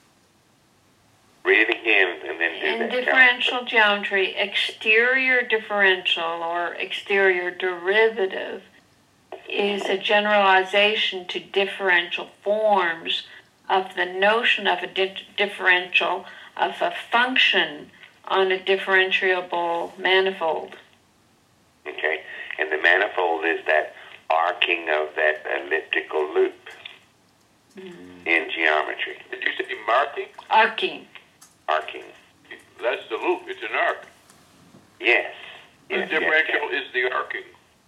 Read it again and then do In that. differential geometry, exterior differential or exterior derivative is a generalization to differential forms of the notion of a di- differential of a function on a differentiable manifold. Okay, and the manifold is that arcing of that elliptical loop Mm. in geometry. Did you say marking? Arcing. Arcing. That's the loop. It's an arc. Yes. The yes, yes, differential yes. is the arcing.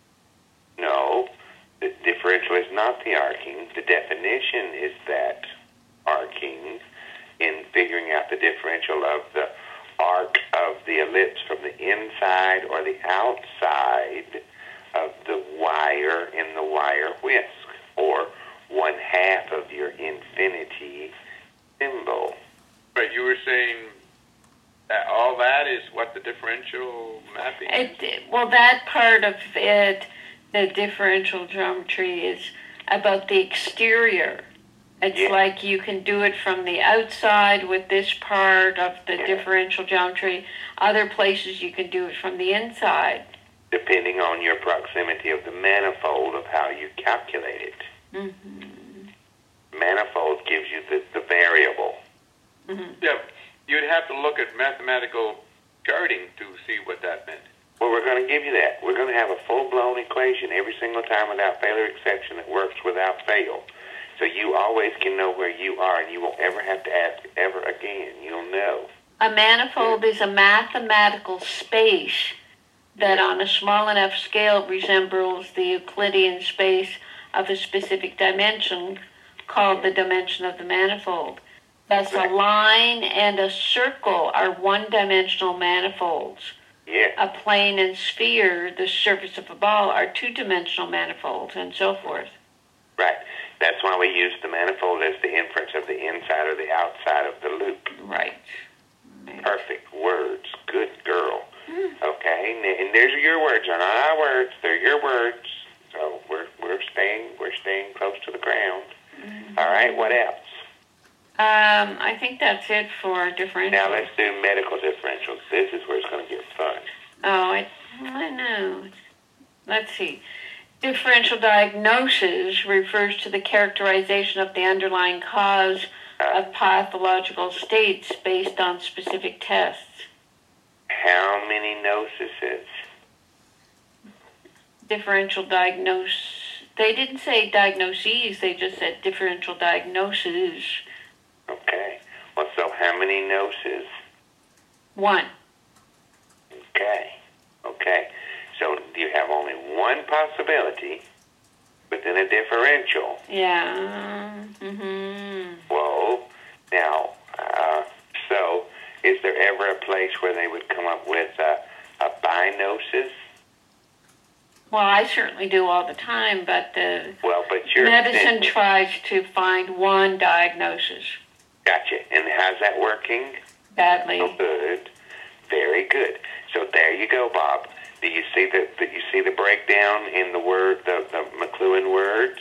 No, the differential is not the arcing. The definition is that arcing in figuring out the differential of the arc of the ellipse from the inside or the outside of the wire in the wire whisk, or one half of your infinity symbol. Right. You were saying that all that is what the differential mapping is? It, well, that part of it, the differential geometry, is about the exterior. It's Yeah. like you can do it from the outside with this part of the Yeah. differential geometry. Other places you can do it from the inside. Depending on your proximity of the manifold of how you calculate it. Mm-hmm. Manifold gives you the, the variable. Mm-hmm. Yeah. You'd have to look at mathematical charting to see what that meant. Well, we're going to give you that. We're going to have a full-blown equation every single time without fail or exception that works without fail. So you always can know where you are, and you won't ever have to ask ever again. You'll know. A manifold is a mathematical space that on a small enough scale resembles the Euclidean space of a specific dimension called the dimension of the manifold. Thus, a line and a circle are one-dimensional manifolds. Yeah. A plane and sphere, the surface of a ball, are two-dimensional manifolds, and so forth. Right. That's why we use the manifold as the inference of the inside or the outside of the loop. Right. Perfect words. Good girl. Okay, and, and there's your words. They're not our words. They're your words. So we're we're staying we're staying close to the ground. Mm-hmm. All right. What else? Um, I think that's it for differentials. Now let's do medical differentials. This is where it's going to get fun. Oh, I, I know. Let's see. Differential diagnosis refers to the characterization of the underlying cause of pathological states based on specific tests. How many noses? Differential diagnosis. They didn't say diagnoses, they just said differential diagnoses. Okay. Well, so how many noses? One. Okay. Okay. So you have only one possibility within a differential. Yeah. Mm-hmm. Whoa. Now, uh, so is there ever a place where they would come up with a, a binosis? Well, I certainly do all the time, but the well, but your medicine tries to find one diagnosis. Gotcha. And how's that working? Badly. Oh, good. Very good. So there you go, Bob. Do you see the, the you see the breakdown in the word the, the McLuhan words?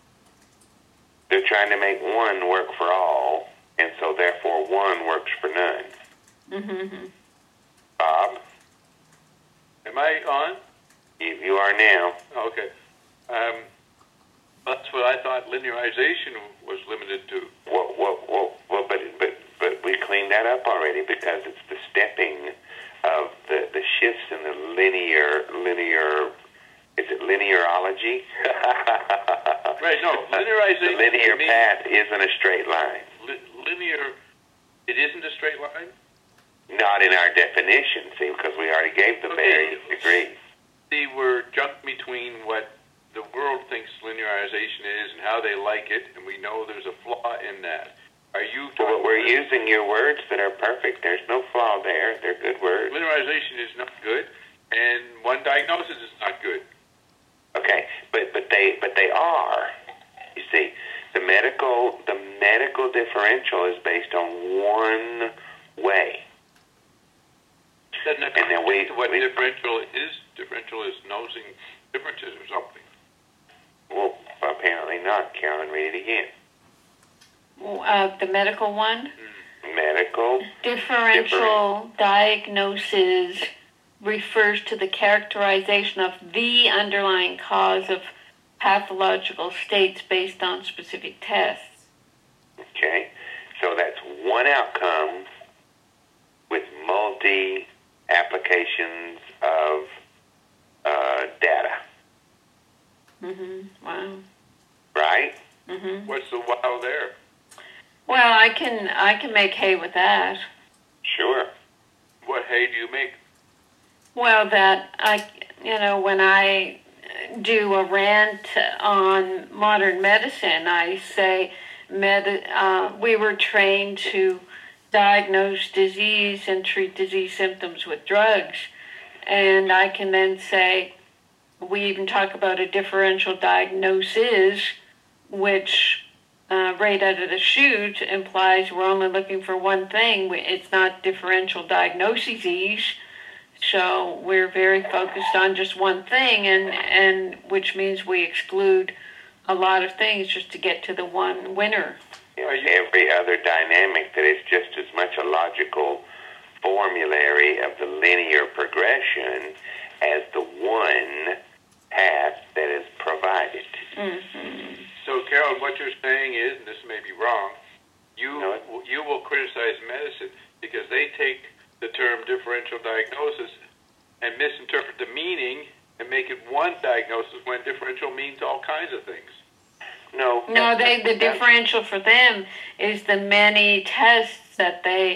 They're trying to make one work for all, and so therefore one works for none. Mm-hmm. Bob? Am I on? You, you are now. Okay. Um, that's what I thought linearization was limited to. Well, well, well, well but, but, but we cleaned that up already because it's the stepping of the, the shifts in the linear, linear, is it linearology? Right, no, linearization. The linear means, path isn't a straight line. Li- linear, it isn't a straight line? Not in our definition, see, because we already gave the Okay. various degrees. See, we're jumped between what the world thinks linearization is and how they like it, and we know there's a flaw in that. Are you So talking we're about- using your words that are perfect. There's no flaw there. They're good words. Linearization is not good, and one diagnosis is not good. Okay, but but they but they are. You see, the medical the medical differential is based on one way. Doesn't that And then we- to what we- differential is? Differential is nosing differences or something. Well, apparently not. Carolyn, read it again. Uh, the medical one? Medical. Differential diagnosis refers to the characterization of the underlying cause of pathological states based on specific tests. Okay, so that's one outcome with multi applications of uh, data, Mm-hmm. Wow. right? Mm-hmm. What's the wow there? Well, I can I can make hay with that. Sure. What hay do you make? Well, that I, you know, when I do a rant on modern medicine, I say, med, uh, we were trained to diagnose disease and treat disease symptoms with drugs. And I can then say, we even talk about a differential diagnosis, which uh, right out of the chute implies we're only looking for one thing. It's not differential diagnoses. So we're very focused on just one thing, and, and which means we exclude a lot of things just to get to the one winner. Yeah, every other dynamic that is just as much a logical formulary of the linear progression as the one path that is provided. Mm-hmm. So, Carol, what you're saying is, and this may be wrong, you No. you will criticize medicine because they take the term differential diagnosis and misinterpret the meaning and make it one diagnosis when differential means all kinds of things. No. No, they the differential for them is the many tests that they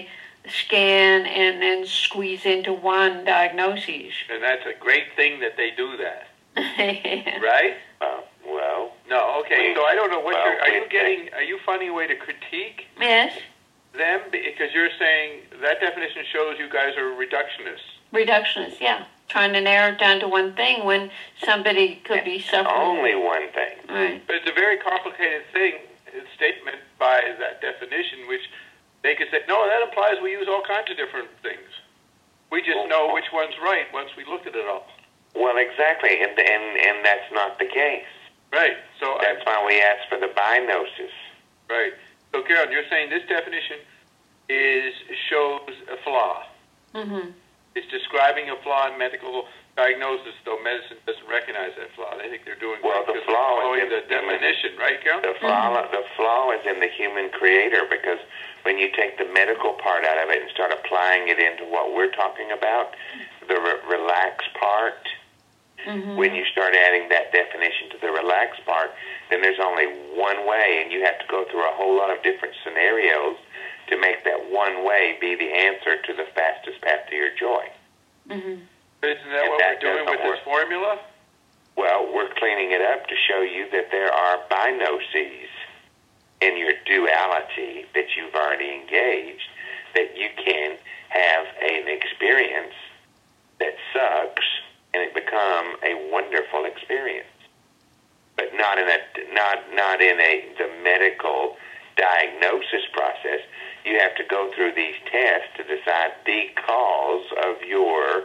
scan and then squeeze into one diagnosis. And that's a great thing that they do that, Yeah. right? Uh, well, No, okay. We- So I don't know what well, you're. Are you we- getting? Are you finding a way to critique Yes, them because you're saying that definition shows you guys are reductionists? reductionist, yeah. Trying to narrow it down to one thing when somebody could be suffering. only one thing. Right. But it's a very complicated thing, a statement by that definition, which they could say, no, that implies we use all kinds of different things. We just know which one's right once we looked at it all. Well, exactly, and and and that's not the case. Right. So I, That's why we ask for the binosis. right. So Carolyn, you're saying this definition is shows a flaw. Mm-hmm. It's describing a flaw in medical diagnosis, though medicine doesn't recognize that flaw. They think they're doing Well, right the because they're flaw is following in the the human- definition, right, Carolyn? The flaw, the flaw is in the human creator, because when you take the medical part out of it and start applying it into what we're talking about, the re- relax part, Mm-hmm. when you start adding that definition to the relax part, then there's only one way, and you have to go through a whole lot of different scenarios to make that one way be the answer to the fastest path to your joy. Mm-hmm. But isn't that And what that we're doing with doesn't this formula? Well, we're cleaning it up to show you that there are binoses in your duality that you've already engaged, that you can have an experience that sucks and it become a wonderful experience. But not in a not not in a the medical diagnosis process. You have to go through these tests to decide the cause of your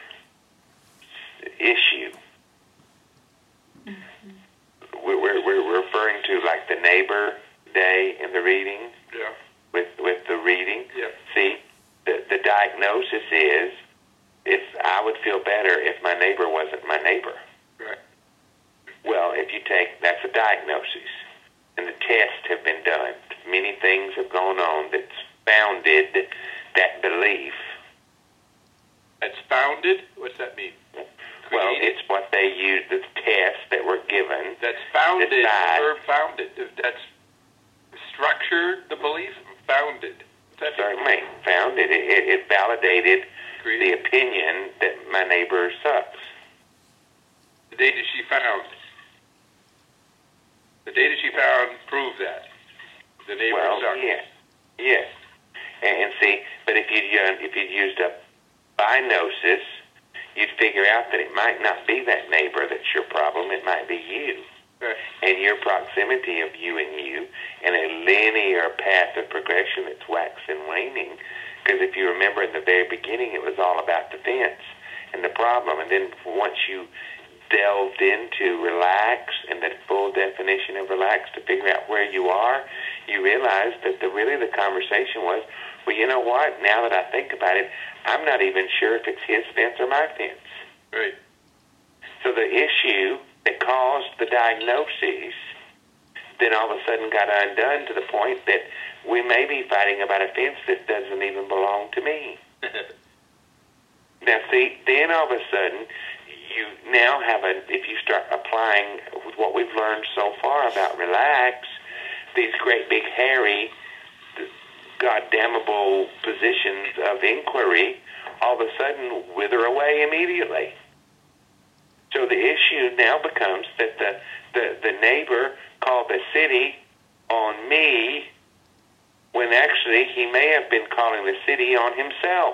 issue. We're, we're, we're referring to like the neighbor day in the reading, Yeah. with with the reading. Yeah. See, the, the diagnosis is, if I would feel better if my neighbor wasn't my neighbor. Right. Well, if you take, that's a diagnosis, and the tests have been done. Many things have gone on that's founded that belief. That's founded? What's that mean? Well, Created? it's what they use, the tests that were given. That's founded. The Decide. verb founded. That's structured the belief. Founded. What's that mean? Certainly founded. It, it, it validated the Created. opinion that my neighbor sucks. The data she found. The data she found proved that. The neighbor Well, sucks. yes, yes. And, and see, but if you if you used a binosis, you'd figure out that it might not be that neighbor that's your problem. It might be you. Right. And your proximity of you and you, and a linear path of progression that's waxing and waning. Because if you remember in the very beginning, it was all about defense and the problem. And then once you delved into relax and the full definition of relax to figure out where you are, you realized that the really the conversation was, well, you know what? Now that I think about it, I'm not even sure if it's his fence or my fence. Right. So the issue that caused the diagnosis then all of a sudden got undone to the point that we may be fighting about a fence that doesn't even belong to me. Now, see, then all of a sudden, you now have a, if you start applying with what we've learned so far about relax, these great big hairy, goddamnable positions of inquiry all of a sudden wither away immediately. So the issue now becomes that the, the, the neighbor called the city on me when actually he may have been calling the city on himself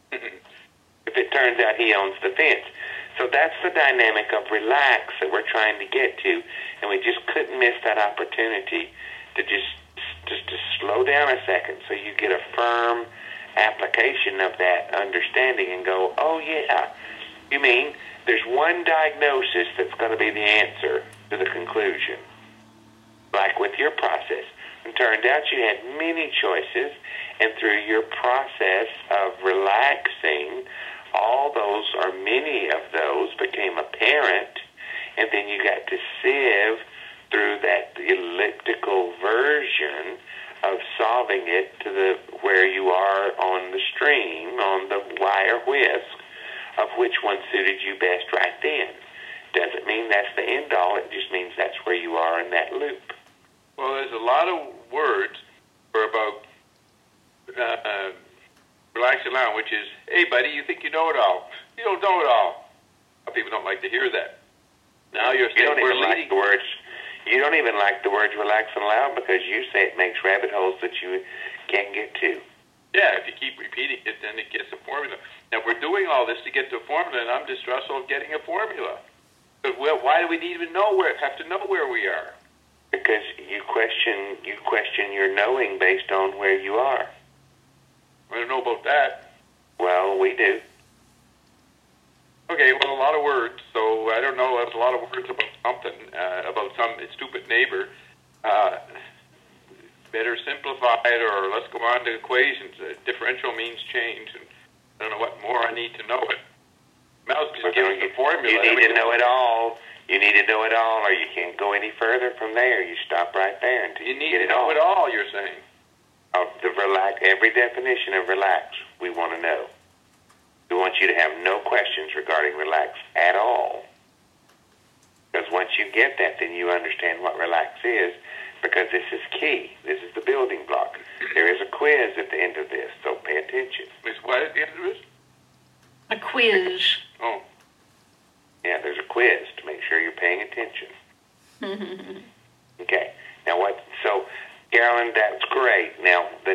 if it turns out he owns the fence. So that's the dynamic of relax that we're trying to get to, and we just couldn't miss that opportunity to just just to slow down a second so you get a firm application of that understanding and go, oh yeah, you mean there's one diagnosis that's going to be the answer to the conclusion. Like with your process. It turned out you had many choices, and through your process of relaxing, all those or many of those became apparent, and then you got to sieve through that elliptical version of solving it to the where you are on the stream, on the wire whisk, of which one suited you best right then. Doesn't mean that's the end all, it just means that's where you are in that loop. Well, there's a lot of words for about uh, Relax and allow, which is, hey, buddy, you think you know it all. You don't know it all. Well, people don't like to hear that. Now you're You saying don't we're even like leading. the words. You don't even like the words relax and allow because you say it makes rabbit holes that you can't get to. Yeah, if you keep repeating it, then it gets a formula. Now, we're doing all this to get to a formula, and I'm distrustful of getting a formula. But well, why do we even know where, have to know where we are? Because you question you question your knowing based on where you are. I don't know about that. Well, we do. Okay, well, a lot of words, so I don't know. There's a lot of words about something, uh, about some stupid neighbor. Uh, better simplify it, or let's go on to equations. Uh, differential means change, and I don't know what more I need to know it. Mouse just Well, give us you, the formula. you then we need to can- know it all. You need to know it all, or you can't go any further from there. You stop right there until You you, need get to it know all. it all, you're saying. Of the relax, every definition of relax, we want to know. We want you to have no questions regarding relax at all. Because once you get that, then you understand what relax is, because this is key. This is the building block. There is a quiz at the end of this, so pay attention. Miss what at the end of this? A quiz. Oh, Yeah, there's a quiz to make sure you're paying attention. Okay. Now what? So, Carolyn, that's great. Now, the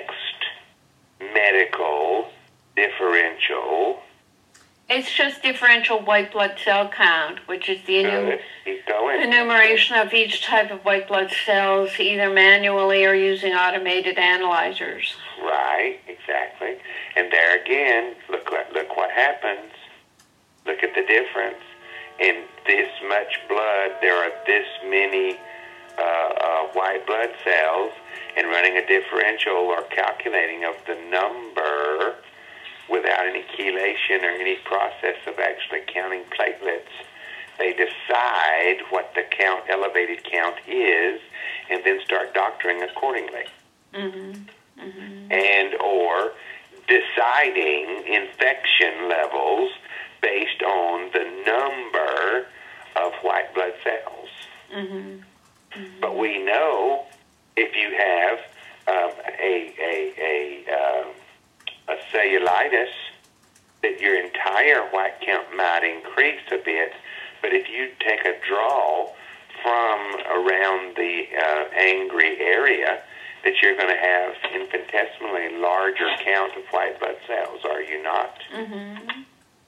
next medical differential. It's just differential white blood cell count, which is the enum- Good. Keep going. enumeration of each type of white blood cells, either manually or using automated analyzers. Right. Exactly. And there again, look what look what happens. Look at the difference. In this much blood, there are this many uh, uh, white blood cells, and running a differential or calculating of the number without any chelation or any process of actually counting platelets, they decide what the count, elevated count is, and then start doctoring accordingly. Mm-hmm. Mm-hmm. And or deciding infection levels based on the number of white blood cells. Mm-hmm. Mm-hmm. But we know if you have um, a a a, um, a cellulitis, that your entire white count might increase a bit. But if you take a draw from around the uh, angry area, that you're going to have infinitesimally larger count of white blood cells, are you not? Mm-hmm.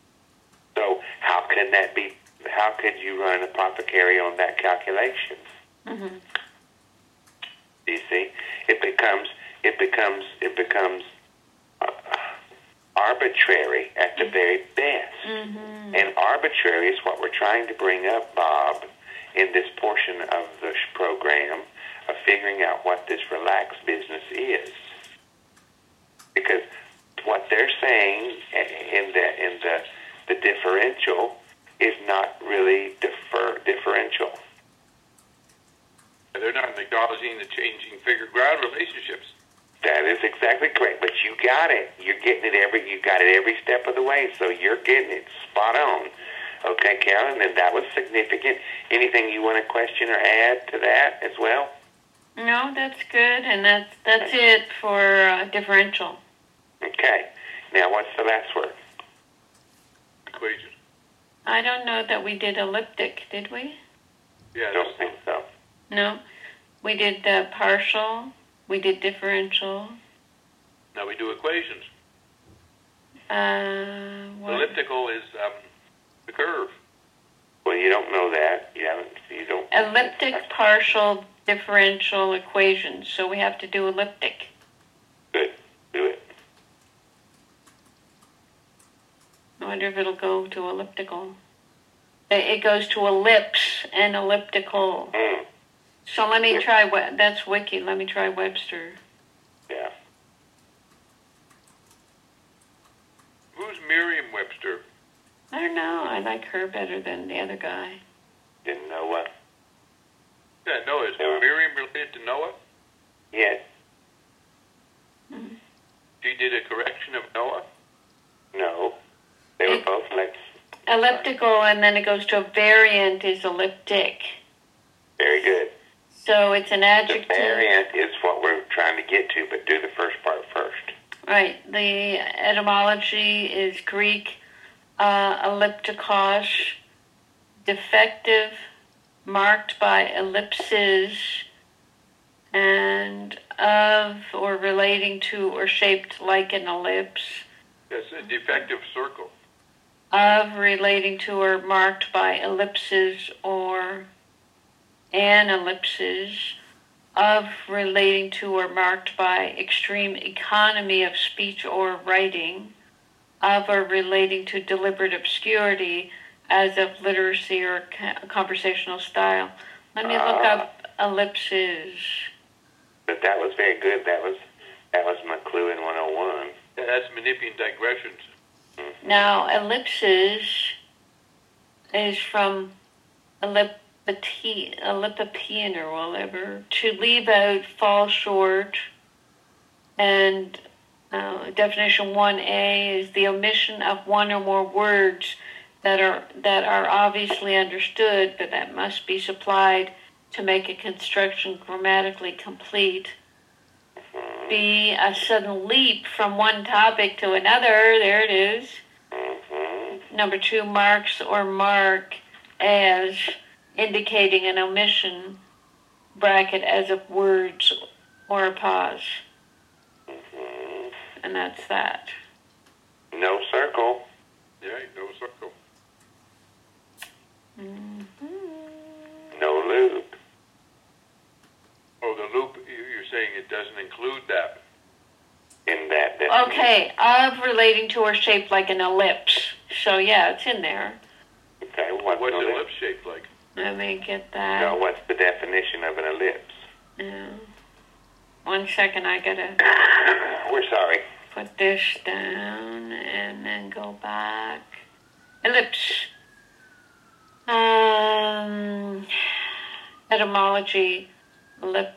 So how can that be? How could you run apothecary on that calculation? Mm-hmm. Do you see? It becomes it becomes it becomes uh, arbitrary at the very best. Mm-hmm. And arbitrary is what we're trying to bring up, Bob, in this portion of the program of figuring out what this relaxed business is. Because what they're saying in the in the the differential is not really differ, differential. they're not acknowledging the changing figure ground relationships. That is exactly correct. But you got it. You're getting it every. You got it every step of the way. So you're getting it spot on. Okay, Carolyn, and that was significant. Anything you want to question or add to that as well? No, that's good, and that's that's it for uh, differential. Okay. Now, what's the last word? Equation. I don't know that we did elliptic, did we? Yeah, I don't think so. No, we did uh, partial. We did differential. now we do equations. Uh, what? Elliptical is um, the curve. Well, you don't know that. You haven't. You don't. Elliptic, partial, differential equations. So we have to do elliptic. Good. Do it. I wonder if it'll go to elliptical. It it goes to ellipse and elliptical. Mm. So let me try. We- That's Wiki. Let me try Webster. Yeah. Who's Merriam-Webster? I don't know. I like her better than the other guy. Didn't know what. Yeah, Noah. Is Yeah. Miriam related to Noah? Yes. Mhm. She did a correction of Noah? No. They were It- both like Elliptical, and then it goes to a variant is elliptic. very good. So it's an The adjective. variant is what we're trying to get to, but do the first part first. Right. The etymology is Greek, uh, elliptikos, defective, marked by ellipses, and of or relating to or shaped like an ellipse. Yes, a defective circle. Of relating to or marked by ellipses or an ellipses. Of relating to or marked by extreme economy of speech or writing. Of or relating to deliberate obscurity, as of literacy or conversational style. Let me look Ah. up ellipses. But that was very good. That was that was McLuhan one oh one. Yeah, that's manipulating digressions. Now, ellipses is from ellipti- elliptipian or whatever, to leave out, fall short, and uh, definition one A is the omission of one or more words that are that are obviously understood, but that must be supplied to make a construction grammatically complete. B, a sudden leap from one topic to another. There it is. Mm-hmm. Number two, marks or mark as indicating an omission, bracket as of words or a pause. Mm-hmm. And that's that. No circle. Yeah, no circle. Mm-hmm. No loop. Oh, the loop, you- you're saying it doesn't include that. In that definition. Okay, of relating to or shaped like an ellipse. So yeah, it's in there. Okay. What's, What's an an ellipse? ellipse shaped like? Let me get No. that. What's the definition of an ellipse? Yeah. One second, I gotta We're sorry. put this down and then go back. Ellipse. Um, etymology, ellipses,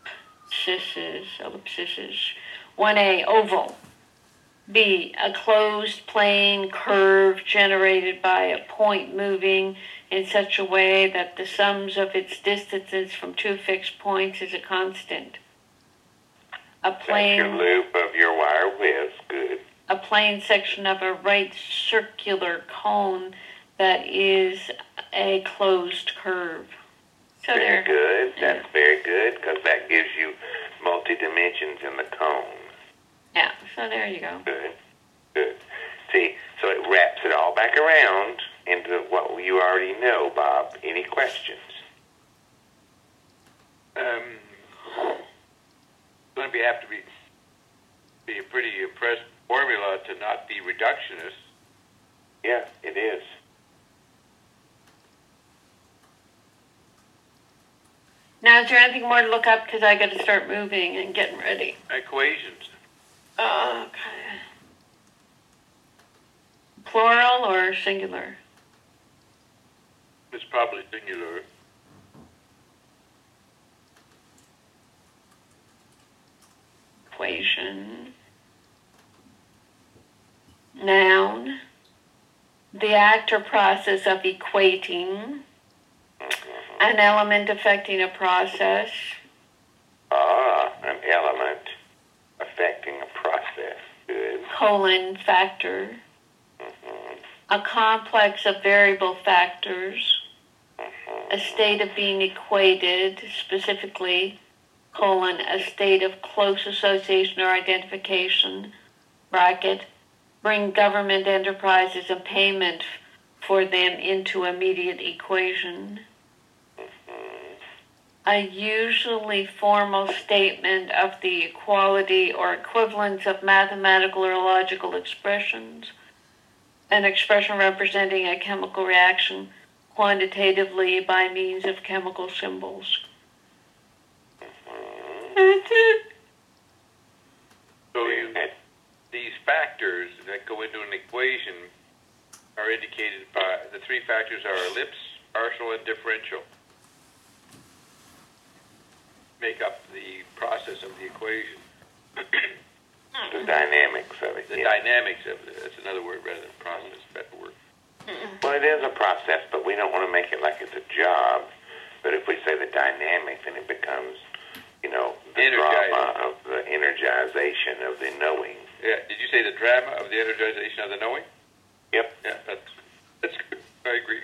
ellipses. one A, oval. B, a closed plane curve generated by a point moving in such a way that the sums of its distances from two fixed points is a constant. A That's your plane, loop of your wire whiz. Good. a plane section of a right circular cone that is a closed curve. So Very there. good. That's very good because that gives you multi dimensions in the cone. Yeah, so there you go. Good. Good. See, so it wraps it all back around into what you already know, Bob. Any questions? Um, it's going to be, have to be, be a pretty impressed formula to not be reductionist. Yeah, it is. Now, is there anything more to look up? Because I got to start moving and getting ready. Equations. Okay. Plural or singular? It's probably singular. Equation. Noun. The act or process of equating. An element affecting a process. Ah, an element affecting a process. Good. Colon, factor. Mm-hmm. A complex of variable factors. Mm-hmm. A state of being equated, specifically, colon, a state of close association or identification, bracket, bring government enterprises and payment for them into immediate equation. A usually formal statement of the equality or equivalence of mathematical or logical expressions. An expression representing a chemical reaction quantitatively by means of chemical symbols. That's it. So you, these factors that go into an equation are indicated by, the three factors are ellipse, partial, and differential. Make up the process of the equation. The dynamics of it. The yeah. dynamics of it. That's another word rather than process, better word. Well, it is a process, but we don't want to make it like it's a job. But if we say the dynamic, then it becomes, you know, the Energizing. drama of the energization of the knowing. Yeah. Did you say the drama of the energization of the knowing? Yep. Yeah, that's that's good. I agree.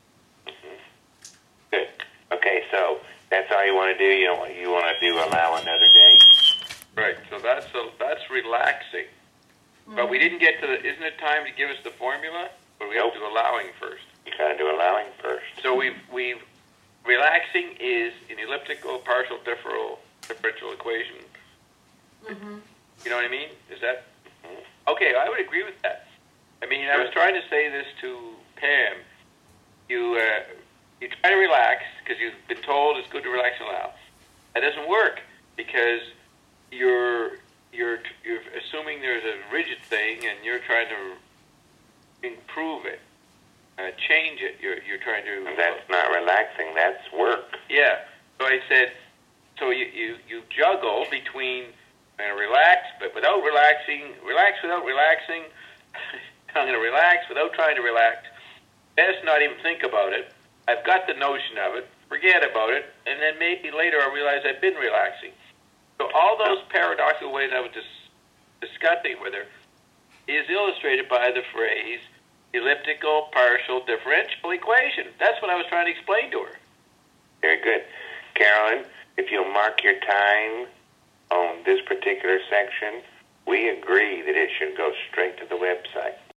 Good. Okay, so that's all you want to do. You don't, you want to do allow another day. Right. So that's a, that's relaxing. But we didn't get to the. Isn't it time to give us the formula? Or we have Nope. to do allowing first. You gotta do allowing first. So we've we've relaxing is an elliptical partial differential differential equation. Mm-hmm. You know what I mean? Is that okay? I would agree with that. I mean, I was trying to say this to Pam. You uh, you try to relax because you've been told it's good to relax and allow. That doesn't work because you're you're you're assuming there's a rigid thing and you're trying to improve it, uh, change it. You're you're trying to. And that's not relaxing. That's work. Yeah. So I said, so you you, you juggle between uh, relax, but without relaxing, relax without relaxing. I'm going to relax without trying to relax. Best not even think about it. I've got the notion of it. Forget about it, and then maybe later I realize I've been relaxing. So all those paradoxical ways I was dis- discussing with her is illustrated by the phrase elliptical partial differential equation. That's what I was trying to explain to her. Very good. Carolyn, if you'll mark your time on this particular section, we agree that it should go straight to the website.